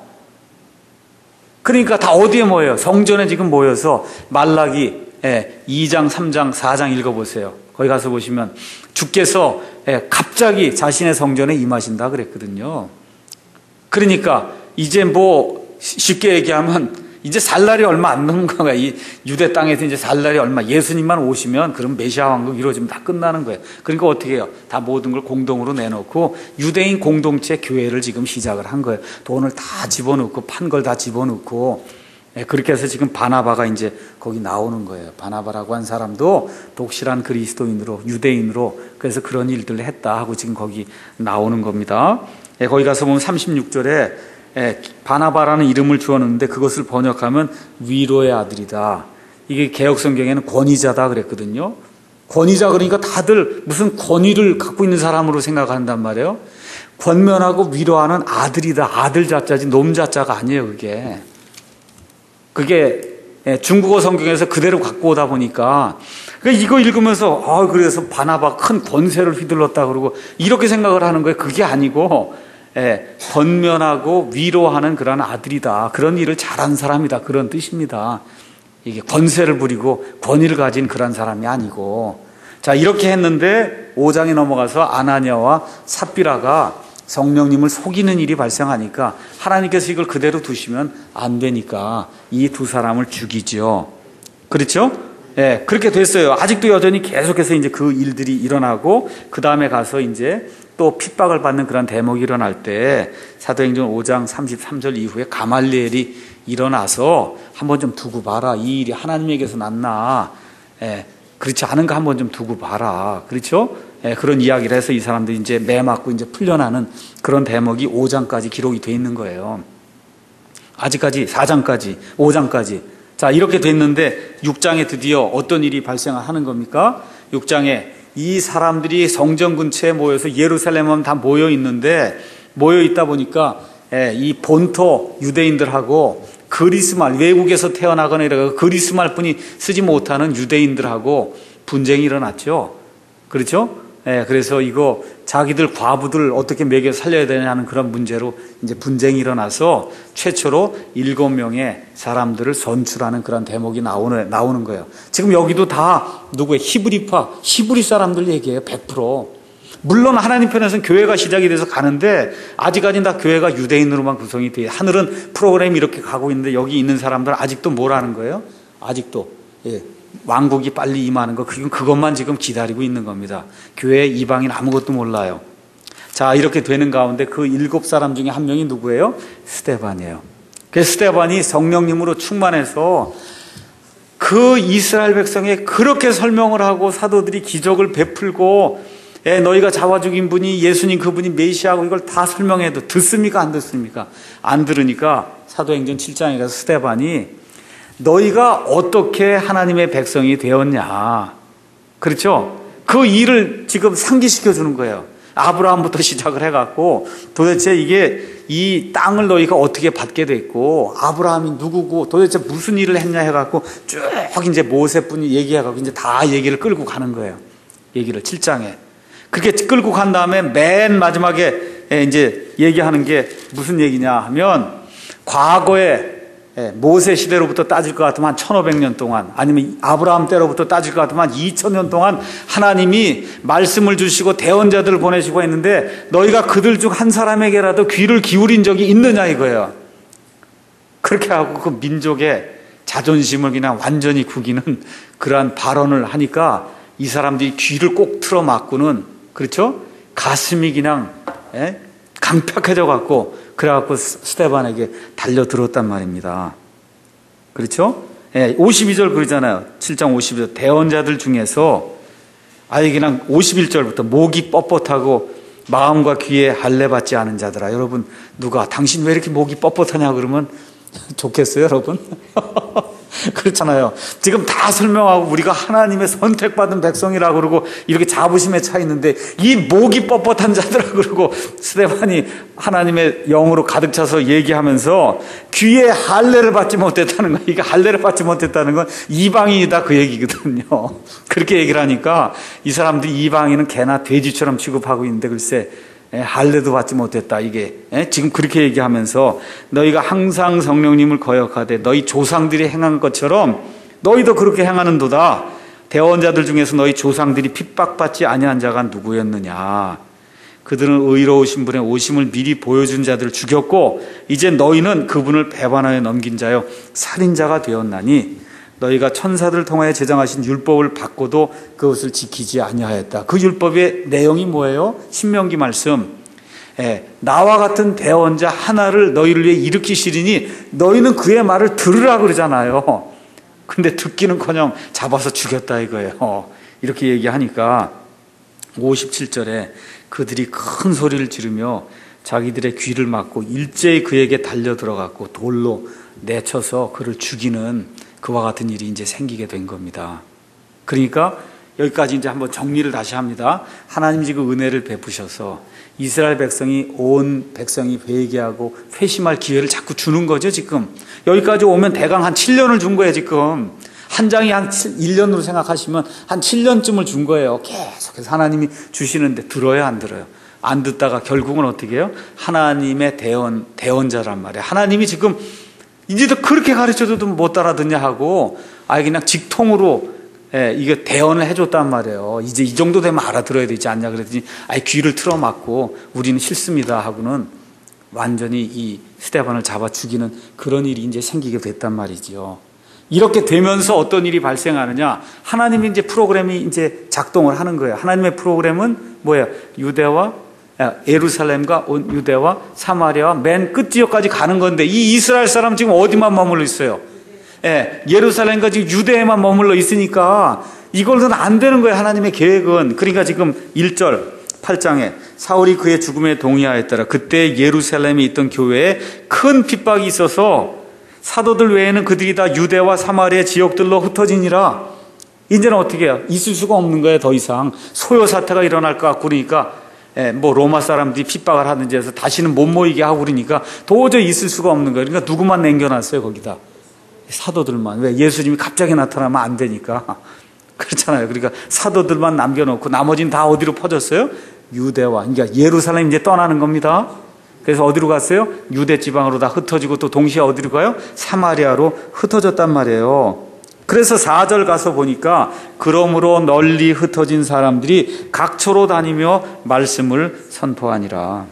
그러니까 다 어디에 모여요? 성전에 지금 모여서 말라기 이 장, 삼 장, 사 장 읽어보세요. 거기 가서 보시면 주께서 갑자기 자신의 성전에 임하신다 그랬거든요. 그러니까 이제 뭐 쉽게 얘기하면 이제 살 날이 얼마 안 남은 거야. 이 유대 땅에서 이제 살 날이 얼마, 예수님만 오시면 그럼 메시아 왕국 이루어지면 다 끝나는 거예요. 그러니까 어떻게 해요? 다 모든 걸 공동으로 내놓고 유대인 공동체 교회를 지금 시작을 한 거예요. 돈을 다 집어넣고 판 걸 다 집어넣고 그렇게 해서 지금 바나바가 이제 거기 나오는 거예요. 바나바라고 한 사람도 독실한 그리스도인으로 유대인으로 그래서 그런 일들을 했다 하고 지금 거기 나오는 겁니다. 거기 가서 보면 삼십육 절에 예, 바나바라는 이름을 주었는데 그것을 번역하면 위로의 아들이다. 이게 개혁성경에는 권위자다 그랬거든요. 권위자 그러니까 다들 무슨 권위를 갖고 있는 사람으로 생각한단 말이에요. 권면하고 위로하는 아들이다. 아들 자자지 놈 자자가 아니에요. 그게 그게 예, 중국어 성경에서 그대로 갖고 오다 보니까 그러니까 이거 읽으면서 아, 그래서 바나바 큰 권세를 휘둘렀다 그러고 이렇게 생각을 하는 거예요. 그게 아니고 예, 권면하고 위로하는 그런 아들이다. 그런 일을 잘한 사람이다. 그런 뜻입니다. 이게 권세를 부리고 권위를 가진 그런 사람이 아니고. 자, 이렇게 했는데 오 장에 넘어가서 아나니아와 삽비라가 성령님을 속이는 일이 발생하니까 하나님께서 이걸 그대로 두시면 안 되니까 이 두 사람을 죽이죠. 그렇죠? 예, 그렇게 됐어요. 아직도 여전히 계속해서 이제 그 일들이 일어나고 그 다음에 가서 이제 또 핍박을 받는 그런 대목이 일어날 때 사도행전 오 장 삼십삼 절 이후에 가말리엘이 일어나서 한번 좀 두고 봐라. 이 일이 하나님에게서 났나? 예, 그렇지 않은가 한번 좀 두고 봐라. 그렇죠? 예, 그런 이야기를 해서 이 사람들이 이제 매 맞고 이제 풀려나는 그런 대목이 오 장까지 기록이 돼 있는 거예요. 아직까지 사 장까지, 오 장까지. 자, 이렇게 됐는데 육 장에 드디어 어떤 일이 발생하는 겁니까? 육 장에 이 사람들이 성전 근처에 모여서 예루살렘은 다 모여 있는데 모여 있다 보니까 이 본토 유대인들하고 그리스말, 외국에서 태어나거나 이래가 그리스말뿐이 쓰지 못하는 유대인들하고 분쟁이 일어났죠. 그렇죠? 예, 그래서 이거 자기들 과부들 어떻게 먹여 살려야 되냐는 그런 문제로 이제 분쟁이 일어나서 최초로 일곱 명의 사람들을 선출하는 그런 대목이 나오는, 나오는 거예요. 지금 여기도 다 누구의 히브리파, 히브리 사람들 얘기예요. 백 퍼센트. 물론 하나님 편에서는 교회가 시작이 돼서 가는데 아직까지는 다 교회가 유대인으로만 구성이 돼요. 하늘은 프로그램이 이렇게 가고 있는데 여기 있는 사람들은 아직도 뭐라는 거예요? 아직도 예. 왕국이 빨리 임하는 거, 그것만 지금 기다리고 있는 겁니다. 교회 이방인 아무것도 몰라요. 자, 이렇게 되는 가운데 그 일곱 사람 중에 한 명이 누구예요? 스데반이에요. 그 스데반이 성령님으로 충만해서 그 이스라엘 백성에 그렇게 설명을 하고 사도들이 기적을 베풀고 예, 너희가 잡아 죽인 분이 예수님 그분이 메시아고 이걸 다 설명해도 듣습니까? 안 듣습니까? 안 들으니까 사도행전 칠 장에 가서 스데반이 너희가 어떻게 하나님의 백성이 되었냐. 그렇죠? 그 일을 지금 상기시켜 주는 거예요. 아브라함부터 시작을 해갖고 도대체 이게 이 땅을 너희가 어떻게 받게 됐고 아브라함이 누구고 도대체 무슨 일을 했냐 해갖고 쭉 이제 모세뿐이 얘기해갖고 이제 다 얘기를 끌고 가는 거예요. 얘기를 칠 장에. 그렇게 끌고 간 다음에 맨 마지막에 이제 얘기하는 게 무슨 얘기냐 하면 과거에 모세 시대로부터 따질 것 같으면 한 천오백 년 동안 아니면 아브라함 때로부터 따질 것 같으면 한 이천 년 동안 하나님이 말씀을 주시고 대언자들을 보내시고 했는데 너희가 그들 중 한 사람에게라도 귀를 기울인 적이 있느냐 이거예요. 그렇게 하고 그 민족의 자존심을 그냥 완전히 구기는 그러한 발언을 하니까 이 사람들이 귀를 꼭 틀어막고는 그렇죠? 가슴이 그냥 예? 강팍해져 갖고 그래갖고 스데반에게 달려들었단 말입니다. 그렇죠? 예, 오십이 절 그러잖아요. 칠 장 오십이 절 대언자들 중에서 아예 그냥 오십일 절부터 목이 뻣뻣하고 마음과 귀에 할례받지 않은 자들아. 여러분 누가 당신 왜 이렇게 목이 뻣뻣하냐 그러면 좋겠어요 여러분? 그렇잖아요. 지금 다 설명하고 우리가 하나님의 선택받은 백성이라고 그러고 이렇게 자부심에 차 있는데 이 목이 뻣뻣한 자들아 그러고 스데반이 하나님의 영으로 가득 차서 얘기하면서 귀에 할례를 받지 못했다는 거. 이게 할례를 받지 못했다는 건 이방인이다 그 얘기거든요. 그렇게 얘기를 하니까 이 사람들이 이방인은 개나 돼지처럼 취급하고 있는데 글쎄 할례도 받지 못했다. 이게 지금 그렇게 얘기하면서 너희가 항상 성령님을 거역하되 너희 조상들이 행한 것처럼 너희도 그렇게 행하는도다. 대언자들 중에서 너희 조상들이 핍박받지 아니한 자가 누구였느냐. 그들은 의로우신 분의 오심을 미리 보여준 자들을 죽였고 이제 너희는 그분을 배반하여 넘긴 자여 살인자가 되었나니 너희가 천사들을 통하여 제정하신 율법을 받고도 그것을 지키지 아니하였다. 그 율법의 내용이 뭐예요? 신명기 말씀. 예, 나와 같은 대언자 하나를 너희를 위해 일으키시리니 너희는 그의 말을 들으라 그러잖아요. 근데 듣기는커녕 잡아서 죽였다 이거예요. 이렇게 얘기하니까 오십칠 절에 그들이 큰 소리를 지르며 자기들의 귀를 막고 일제히 그에게 달려 들어갔고 돌로 내쳐서 그를 죽이는 그와 같은 일이 이제 생기게 된 겁니다. 그러니까 여기까지 이제 한번 정리를 다시 합니다. 하나님이 지금 은혜를 베푸셔서 이스라엘 백성이 온 백성이 회개하고 회심할 기회를 자꾸 주는 거죠, 지금. 여기까지 오면 대강 한 칠 년을 준 거예요, 지금. 한 장이 한 일 년으로 생각하시면 한 칠 년쯤을 준 거예요. 계속해서 하나님이 주시는데 들어요, 안 들어요? 안 듣다가 결국은 어떻게 해요? 하나님의 대언, 대언자란 말이에요. 하나님이 지금 이제도 그렇게 가르쳐줘도 못 따라듣냐 하고 아예 그냥 직통으로 예, 이게 대언을 해줬단 말이에요. 이제 이 정도 되면 알아들어야 되지 않냐 그랬더니 아예 귀를 틀어막고 우리는 싫습니다 하고는 완전히 이 스데반을 잡아 죽이는 그런 일이 이제 생기게 됐단 말이지요. 이렇게 되면서 어떤 일이 발생하느냐? 하나님이 이제 프로그램이 이제 작동을 하는 거예요. 하나님의 프로그램은 뭐예요? 유대와 예루살렘과 온 유대와 사마리아와 맨 끝 지역까지 가는 건데 이 이스라엘 사람 지금 어디만 머물러 있어요? 예, 예루살렘과 지금 유대에만 머물러 있으니까 이걸로는 안 되는 거예요. 하나님의 계획은. 그러니까 지금 일 절 팔 장에 사울이 그의 죽음에 동의하였더라. 그때 예루살렘에 있던 교회에 큰 핍박이 있어서 사도들 외에는 그들이 다 유대와 사마리아 지역들로 흩어지니라. 이제는 어떻게 해요? 있을 수가 없는 거예요. 더 이상 소요 사태가 일어날 것 같고 그러니까 예, 뭐 로마 사람들이 핍박을 하든지 해서 다시는 못 모이게 하고 그러니까 도저히 있을 수가 없는 거예요. 그러니까 누구만 남겨놨어요 거기다? 사도들만. 왜? 예수님이 갑자기 나타나면 안 되니까. 그렇잖아요. 그러니까 사도들만 남겨놓고 나머지는 다 어디로 퍼졌어요? 유대와. 그러니까 예루살렘 이제 떠나는 겁니다. 그래서 어디로 갔어요? 유대 지방으로 다 흩어지고 또 동시에 어디로 가요? 사마리아로 흩어졌단 말이에요. 그래서 사 절 가서 보니까 그러므로 널리 흩어진 사람들이 각처로 다니며 말씀을 선포하니라.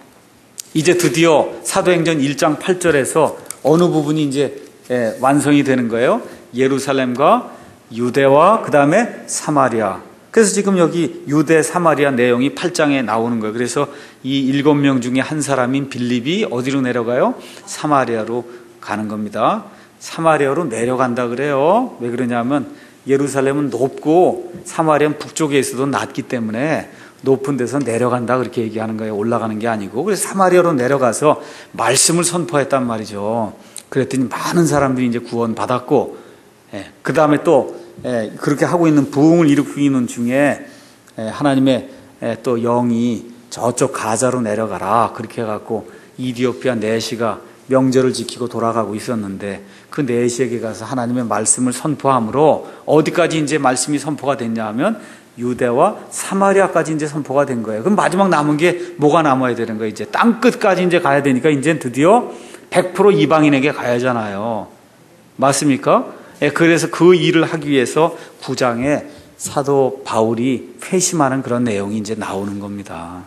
이제 드디어 사도행전 일 장 팔 절에서 어느 부분이 이제 완성이 되는 거예요? 예루살렘과 유대와 그 다음에 사마리아. 그래서 지금 여기 유대 사마리아 내용이 팔 장에 나오는 거예요. 그래서 이 일곱 명 중에 한 사람인 빌립이 어디로 내려가요? 사마리아로 가는 겁니다. 사마리아로 내려간다 그래요. 왜 그러냐면 예루살렘은 높고 사마리아는 북쪽에 있어도 낮기 때문에 높은 데서 내려간다 그렇게 얘기하는 거예요. 올라가는 게 아니고. 그래서 사마리아로 내려가서 말씀을 선포했단 말이죠. 그랬더니 많은 사람들이 이제 구원 받았고, 예, 그 다음에 또 예, 그렇게 하고 있는 부흥을 일으키는 중에 예, 하나님의 예, 또 영이 저쪽 가자로 내려가라. 그렇게 해갖고 이디오피아 내시가 명절을 지키고 돌아가고 있었는데 그 내시에게 가서 하나님의 말씀을 선포함으로 어디까지 이제 말씀이 선포가 됐냐 하면 유대와 사마리아까지 이제 선포가 된 거예요. 그럼 마지막 남은 게 뭐가 남아야 되는 거예요? 이제 땅 끝까지 이제 가야 되니까 이제 드디어 백 퍼센트 이방인에게 가야잖아요. 맞습니까? 예, 그래서 그 일을 하기 위해서 구 장에 사도 바울이 회심하는 그런 내용이 이제 나오는 겁니다.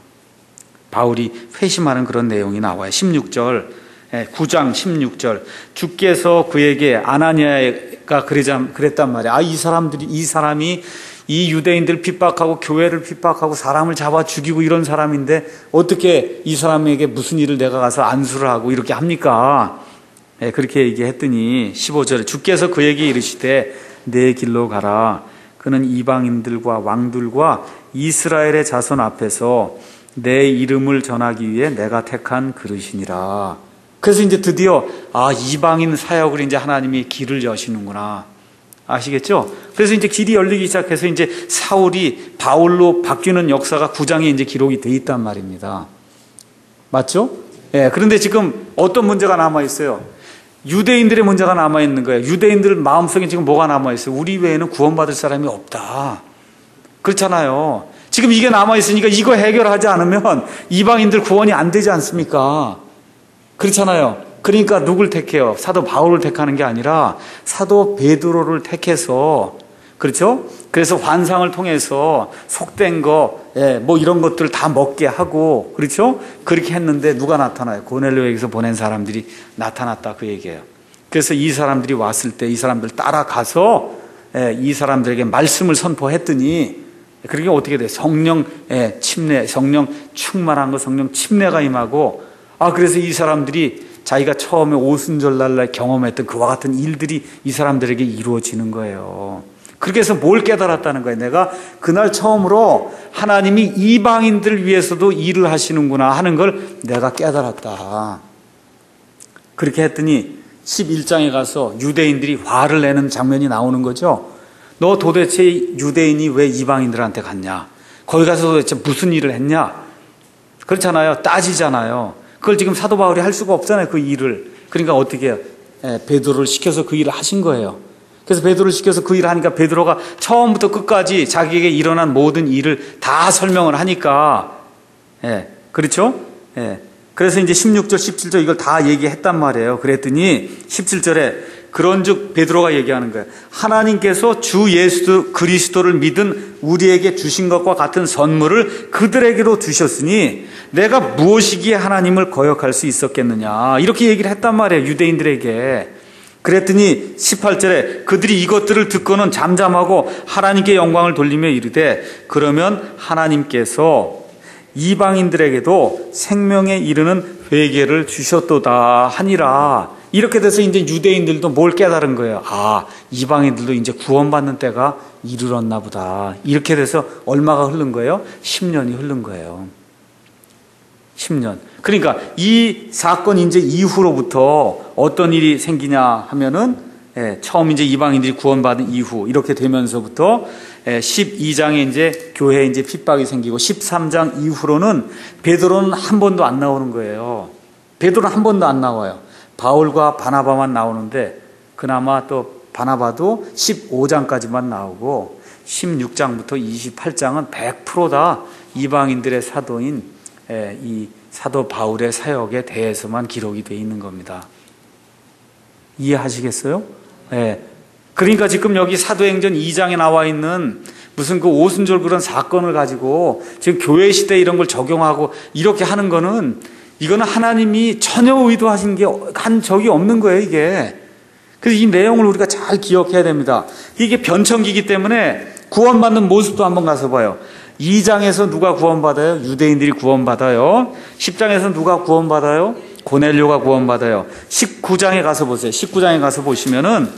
바울이 회심하는 그런 내용이 나와요. 십육 절, 구 장 십육 절. 주께서 그에게 아나니아가 그러자, 그랬단 말이에요. 아, 이 사람들이, 이 사람이 이 유대인들 핍박하고 교회를 핍박하고 사람을 잡아 죽이고 이런 사람인데 어떻게 이 사람에게 무슨 일을 내가 가서 안수를 하고 이렇게 합니까? 네, 그렇게 얘기했더니 십오 절에 주께서 그에게 이르시되 내 길로 가라. 그는 이방인들과 왕들과 이스라엘의 자손 앞에서 내 이름을 전하기 위해 내가 택한 그릇이니라. 그래서 이제 드디어 아, 이방인 사역을 이제 하나님이 길을 여시는구나. 아시겠죠? 그래서 이제 길이 열리기 시작해서 이제 사울이 바울로 바뀌는 역사가 구 장에 이제 기록이 돼 있단 말입니다. 맞죠? 예. 네, 그런데 지금 어떤 문제가 남아 있어요? 유대인들의 문제가 남아 있는 거예요. 유대인들 마음속에 지금 뭐가 남아 있어요? 우리 외에는 구원받을 사람이 없다. 그렇잖아요. 지금 이게 남아 있으니까 이거 해결하지 않으면 이방인들 구원이 안 되지 않습니까? 그렇잖아요. 그러니까 누굴 택해요? 사도 바울을 택하는 게 아니라 사도 베드로를 택해서, 그렇죠? 그래서 환상을 통해서 속된 거, 예, 뭐 이런 것들 다 먹게 하고, 그렇죠? 그렇게 했는데 누가 나타나요? 고넬료에게서 보낸 사람들이 나타났다 그 얘기예요. 그래서 이 사람들이 왔을 때 이 사람들 따라가서 예, 이 사람들에게 말씀을 선포했더니 그러게 어떻게 돼요? 성령 예, 침례, 성령 충만한 거, 성령 침례가 임하고, 아, 그래서 이 사람들이 자기가 처음에 오순절날 경험했던 그와 같은 일들이 이 사람들에게 이루어지는 거예요. 그렇게 해서 뭘 깨달았다는 거예요? 내가 그날 처음으로 하나님이 이방인들을 위해서도 일을 하시는구나 하는 걸 내가 깨달았다. 그렇게 했더니 십일 장에 가서 유대인들이 화를 내는 장면이 나오는 거죠. 너 도대체 유대인이 왜 이방인들한테 갔냐? 거기 가서 도대체 무슨 일을 했냐? 그렇잖아요. 따지잖아요. 그걸 지금 사도 바울이 할 수가 없잖아요. 그 일을. 그러니까 어떻게 해요? 예, 베드로를 시켜서 그 일을 하신 거예요. 그래서 베드로를 시켜서 그 일을 하니까 베드로가 처음부터 끝까지 자기에게 일어난 모든 일을 다 설명을 하니까, 예, 그렇죠? 예. 그래서 이제 십육 절, 십칠 절 이걸 다 얘기했단 말이에요. 그랬더니 십칠 절에 그런즉 베드로가 얘기하는 거예요. 하나님께서 주 예수 그리스도를 믿은 우리에게 주신 것과 같은 선물을 그들에게로 주셨으니 내가 무엇이기에 하나님을 거역할 수 있었겠느냐. 이렇게 얘기를 했단 말이에요. 유대인들에게. 그랬더니 십팔 절에 그들이 이것들을 듣고는 잠잠하고 하나님께 영광을 돌리며 이르되 그러면 하나님께서 이방인들에게도 생명에 이르는 회개를 주셨도다 하니라. 이렇게 돼서 이제 유대인들도 뭘 깨달은 거예요. 아, 이방인들도 이제 구원받는 때가 이르렀나 보다. 이렇게 돼서 얼마가 흐른 거예요? 십 년이 흐른 거예요. 십 년. 그러니까 이 사건 이제 이후로부터 어떤 일이 생기냐 하면은 예, 처음 이제 이방인들이 구원받은 이후 이렇게 되면서부터 예, 십이 장에 이제 교회에 이제 핍박이 생기고 십삼 장 이후로는 베드로는 한 번도 안 나오는 거예요. 베드로는 한 번도 안 나와요. 바울과 바나바만 나오는데 그나마 또 바나바도 십오 장까지만 나오고 십육 장부터 이십팔 장은 백 퍼센트 다 이방인들의 사도인 이 사도 바울의 사역에 대해서만 기록이 되어 있는 겁니다. 이해하시겠어요? 네. 그러니까 지금 여기 사도행전 이 장에 나와 있는 무슨 그 오순절 그런 사건을 가지고 지금 교회 시대 이런 걸 적용하고 이렇게 하는 거는 이거는 하나님이 전혀 의도하신 게 한 적이 없는 거예요, 이게. 그래서 이 내용을 우리가 잘 기억해야 됩니다. 이게 변천기이기 때문에 구원받는 모습도 한번 가서 봐요. 이 장에서 누가 구원받아요? 유대인들이 구원받아요. 십 장에서 누가 구원받아요? 고넬료가 구원받아요. 십구 장에 가서 보세요. 십구 장에 가서 보시면은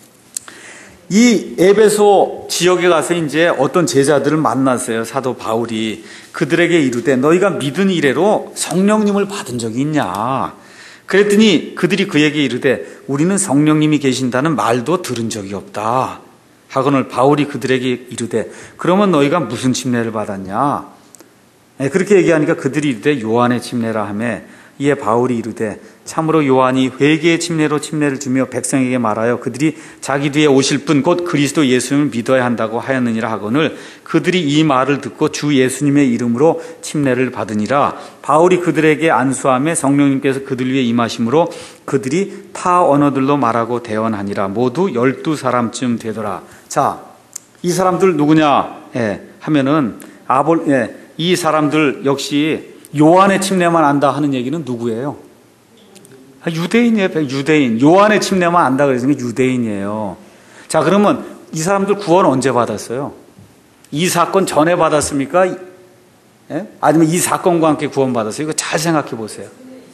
이 에베소 지역에 가서 이제 어떤 제자들을 만났어요. 사도 바울이. 그들에게 이르되 너희가 믿은 이래로 성령님을 받은 적이 있냐? 그랬더니 그들이 그에게 이르되 우리는 성령님이 계신다는 말도 들은 적이 없다. 하거늘 바울이 그들에게 이르되 그러면 너희가 무슨 침례를 받았냐? 예, 그렇게 얘기하니까 그들이 이르되 요한의 침례라 하매 이에 바울이 이르되 참으로 요한이 회개의 침례로 침례를 주며 백성에게 말하여 그들이 자기 뒤에 오실 분 곧 그리스도 예수님을 믿어야 한다고 하였느니라 하거늘 그들이 이 말을 듣고 주 예수님의 이름으로 침례를 받으니라. 바울이 그들에게 안수하며 성령님께서 그들 위에 임하심으로 그들이 타 언어들로 말하고 대언하니라. 모두 열두 사람쯤 되더라. 자, 이 사람들 누구냐? 예, 하면은 아볼 예, 이 사람들 역시 요한의 침례만 안다 하는 얘기는 누구예요? 아, 유대인이에요. 유대인. 요한의 침례만 안다 그랬으니까 유대인이에요. 자, 그러면 이 사람들 구원 언제 받았어요? 이 사건 전에 받았습니까? 예? 아니면 이 사건과 함께 구원 받았어요? 이거 잘 생각해 보세요.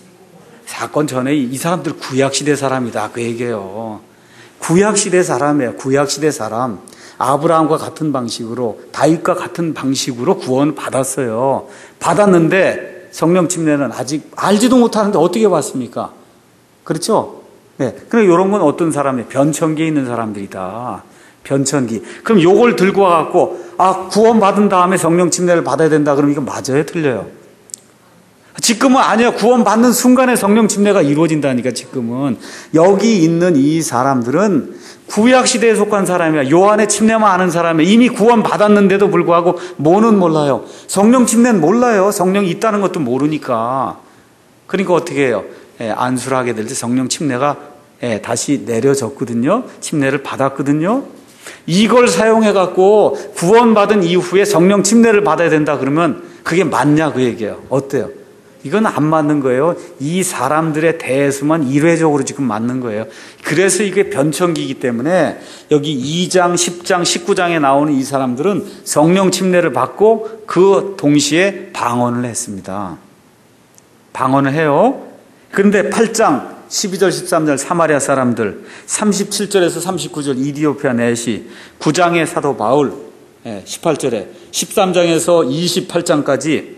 사건 전에 이 사람들 구약시대 사람이다 그 얘기예요. 구약시대 사람이에요. 구약시대 사람. 아브라함과 같은 방식으로, 다윗과 같은 방식으로 구원 받았어요. 받았는데 성령 침례는 아직 알지도 못하는데 어떻게 받습니까? 그렇죠? 네. 그럼 이런 건 어떤 사람이에요? 변천기에 있는 사람들이다. 변천기. 그럼 요걸 들고 와갖고, 아, 구원 받은 다음에 성령 침례를 받아야 된다. 그럼 이거 맞아요? 틀려요? 지금은 아니야. 구원 받는 순간에 성령 침례가 이루어진다니까, 지금은. 여기 있는 이 사람들은 구약시대에 속한 사람이야. 요한의 침례만 아는 사람이야. 이미 구원 받았는데도 불구하고 뭐는 몰라요? 성령 침례는 몰라요. 성령이 있다는 것도 모르니까. 그러니까 어떻게 해요? 예, 안수를 하게 될 때 성령 침례가 예, 다시 내려졌거든요. 침례를 받았거든요. 이걸 사용해갖고 구원받은 이후에 성령 침례를 받아야 된다 그러면 그게 맞냐 그 얘기예요. 어때요? 이건 안 맞는 거예요. 이 사람들에 대해서만 일회적으로 지금 맞는 거예요. 그래서 이게 변천기이기 때문에 여기 이 장, 십 장, 십구 장에 나오는 이 사람들은 성령 침례를 받고 그 동시에 방언을 했습니다. 방언을 해요. 그런데 팔 장 십이 절 십삼 절 사마리아 사람들, 삼십칠 절에서 삼십구 절 이디오피아 내시, 구 장의 사도 바울, 십팔 절에 십삼 장에서 이십팔 장까지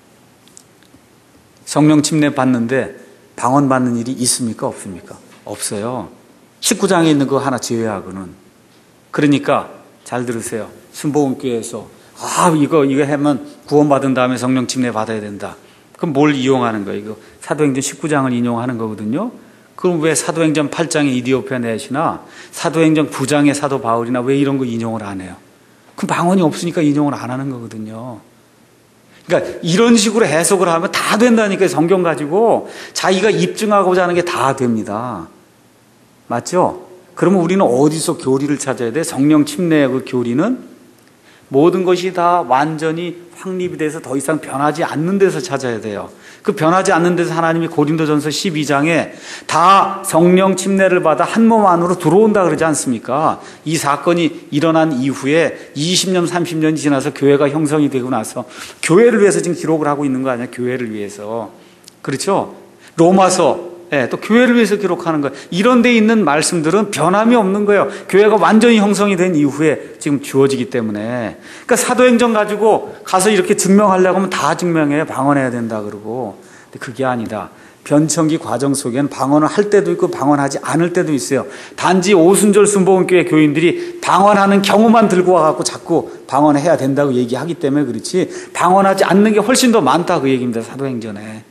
성령 침례 받는데 방언 받는 일이 있습니까? 없습니까? 없어요. 십구 장에 있는 거 하나 제외하고는. 그러니까 잘 들으세요. 순복음교회에서 아 이거 이거 하면 구원받은 다음에 성령 침례 받아야 된다. 그럼 뭘 이용하는 거예요? 이거 사도행전 십구 장을 인용하는 거거든요. 그럼 왜 사도행전 팔 장의 이디오피아 내시나 사도행전 구 장의 사도 바울이나 왜 이런 거 인용을 안 해요? 그럼 방언이 없으니까 인용을 안 하는 거거든요. 그러니까 이런 식으로 해석을 하면 다 된다니까요. 성경 가지고 자기가 입증하고자 하는 게 다 됩니다. 맞죠? 그러면 우리는 어디서 교리를 찾아야 돼? 성령 침례의 그 교리는 모든 것이 다 완전히 확립이 돼서 더 이상 변하지 않는 데서 찾아야 돼요. 그 변하지 않는 데서 하나님이 고린도전서 십이 장에 다 성령 침례를 받아 한 몸 안으로 들어온다 그러지 않습니까? 이 사건이 일어난 이후에 이십 년, 삼십 년이 지나서 교회가 형성이 되고 나서 교회를 위해서 지금 기록을 하고 있는 거 아니야? 교회를 위해서. 그렇죠? 로마서 예, 또 교회를 위해서 기록하는 거예요. 이런 데 있는 말씀들은 변함이 없는 거예요. 교회가 완전히 형성이 된 이후에 지금 주어지기 때문에. 그러니까 사도행전 가지고 가서 이렇게 증명하려고 하면 다 증명해요. 방언해야 된다 그러고. 근데 그게 아니다. 변천기 과정 속에는 방언을 할 때도 있고 방언하지 않을 때도 있어요. 단지 오순절 순복음교회 교인들이 방언하는 경우만 들고 와갖고 자꾸 방언해야 된다고 얘기하기 때문에 그렇지 방언하지 않는 게 훨씬 더 많다 그 얘기입니다. 사도행전에.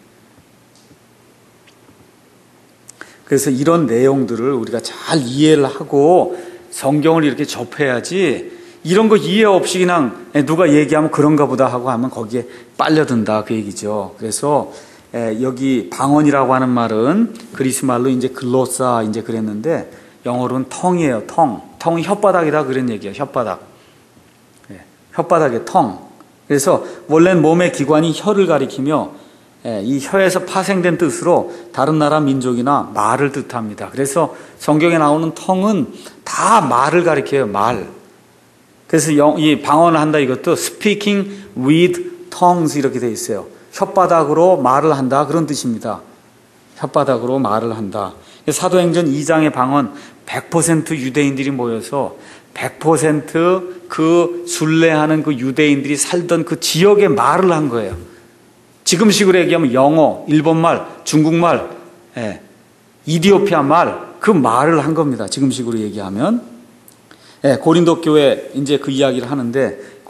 그래서 이런 내용들을 우리가 잘 이해를 하고 성경을 이렇게 접해야지 이런 거 이해 없이 그냥 누가 얘기하면 그런가 보다 하고 하면 거기에 빨려든다 그 얘기죠. 그래서 여기 방언이라고 하는 말은 그리스 말로 이제 글로사 이제 그랬는데 영어로는 텅이에요. 텅. 텅이 혓바닥이다 그런 얘기예요. 혓바닥. 혓바닥의 텅. 그래서 원래는 몸의 기관이 혀를 가리키며 이 혀에서 파생된 뜻으로 다른 나라 민족이나 말을 뜻합니다. 그래서 성경에 나오는 텅은 다 말을 가리켜요. 말. 그래서 이 방언을 한다 이것도 speaking with tongues 이렇게 돼 있어요. 혓바닥으로 말을 한다 그런 뜻입니다. 혓바닥으로 말을 한다. 사도행전 이 장의 방언 백 퍼센트 유대인들이 모여서 백 퍼센트 그 순례하는 그 유대인들이 살던 그 지역의 말을 한 거예요. 지금식으로 얘기하면 영어, 일본말, 중국말, 예, 이디오피아 말, 그 말을 한 겁니다. 지금식으로 얘기하면. 예, 고린도 교회 이제 그 이야기를 하는데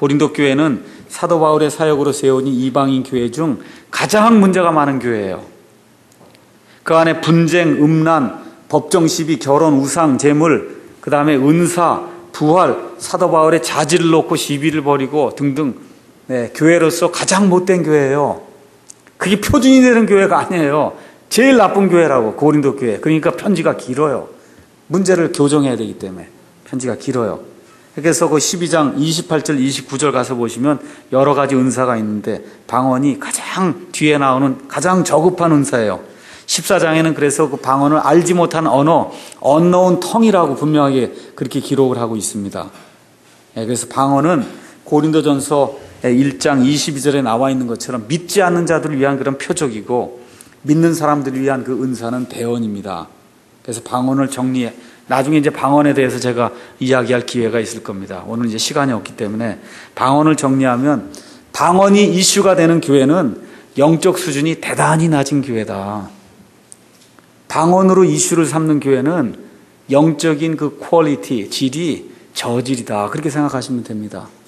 고린도 교회는 사도 바울의 사역으로 세운 이 이방인 교회 중 가장 문제가 많은 교회예요. 그 안에 분쟁, 음란, 법정 시비, 결혼, 우상, 재물, 그 다음에 은사, 부활, 사도 바울의 자질을 놓고 시비를 벌이고 등등, 네, 교회로서 가장 못된 교회예요. 그게 표준이 되는 교회가 아니에요. 제일 나쁜 교회라고, 고린도 교회. 그러니까 편지가 길어요. 문제를 교정해야 되기 때문에 편지가 길어요. 그래서 그 십이 장 이십팔 절 이십구 절 가서 보시면 여러 가지 은사가 있는데 방언이 가장 뒤에 나오는 가장 저급한 은사예요. 십사 장에는 그래서 그 방언을 알지 못한 언어, unknown tongue이라고 분명하게 그렇게 기록을 하고 있습니다. 그래서 방언은 고린도전서 일 장 이십이 절에 나와 있는 것처럼 믿지 않는 자들을 위한 그런 표적이고 믿는 사람들을 위한 그 은사는 대언입니다. 그래서 방언을 정리해, 나중에 이제 방언에 대해서 제가 이야기할 기회가 있을 겁니다. 오늘 이제 시간이 없기 때문에 방언을 정리하면 방언이 이슈가 되는 교회는 영적 수준이 대단히 낮은 교회다. 방언으로 이슈를 삼는 교회는 영적인 그 퀄리티, 질이 저질이다. 그렇게 생각하시면 됩니다.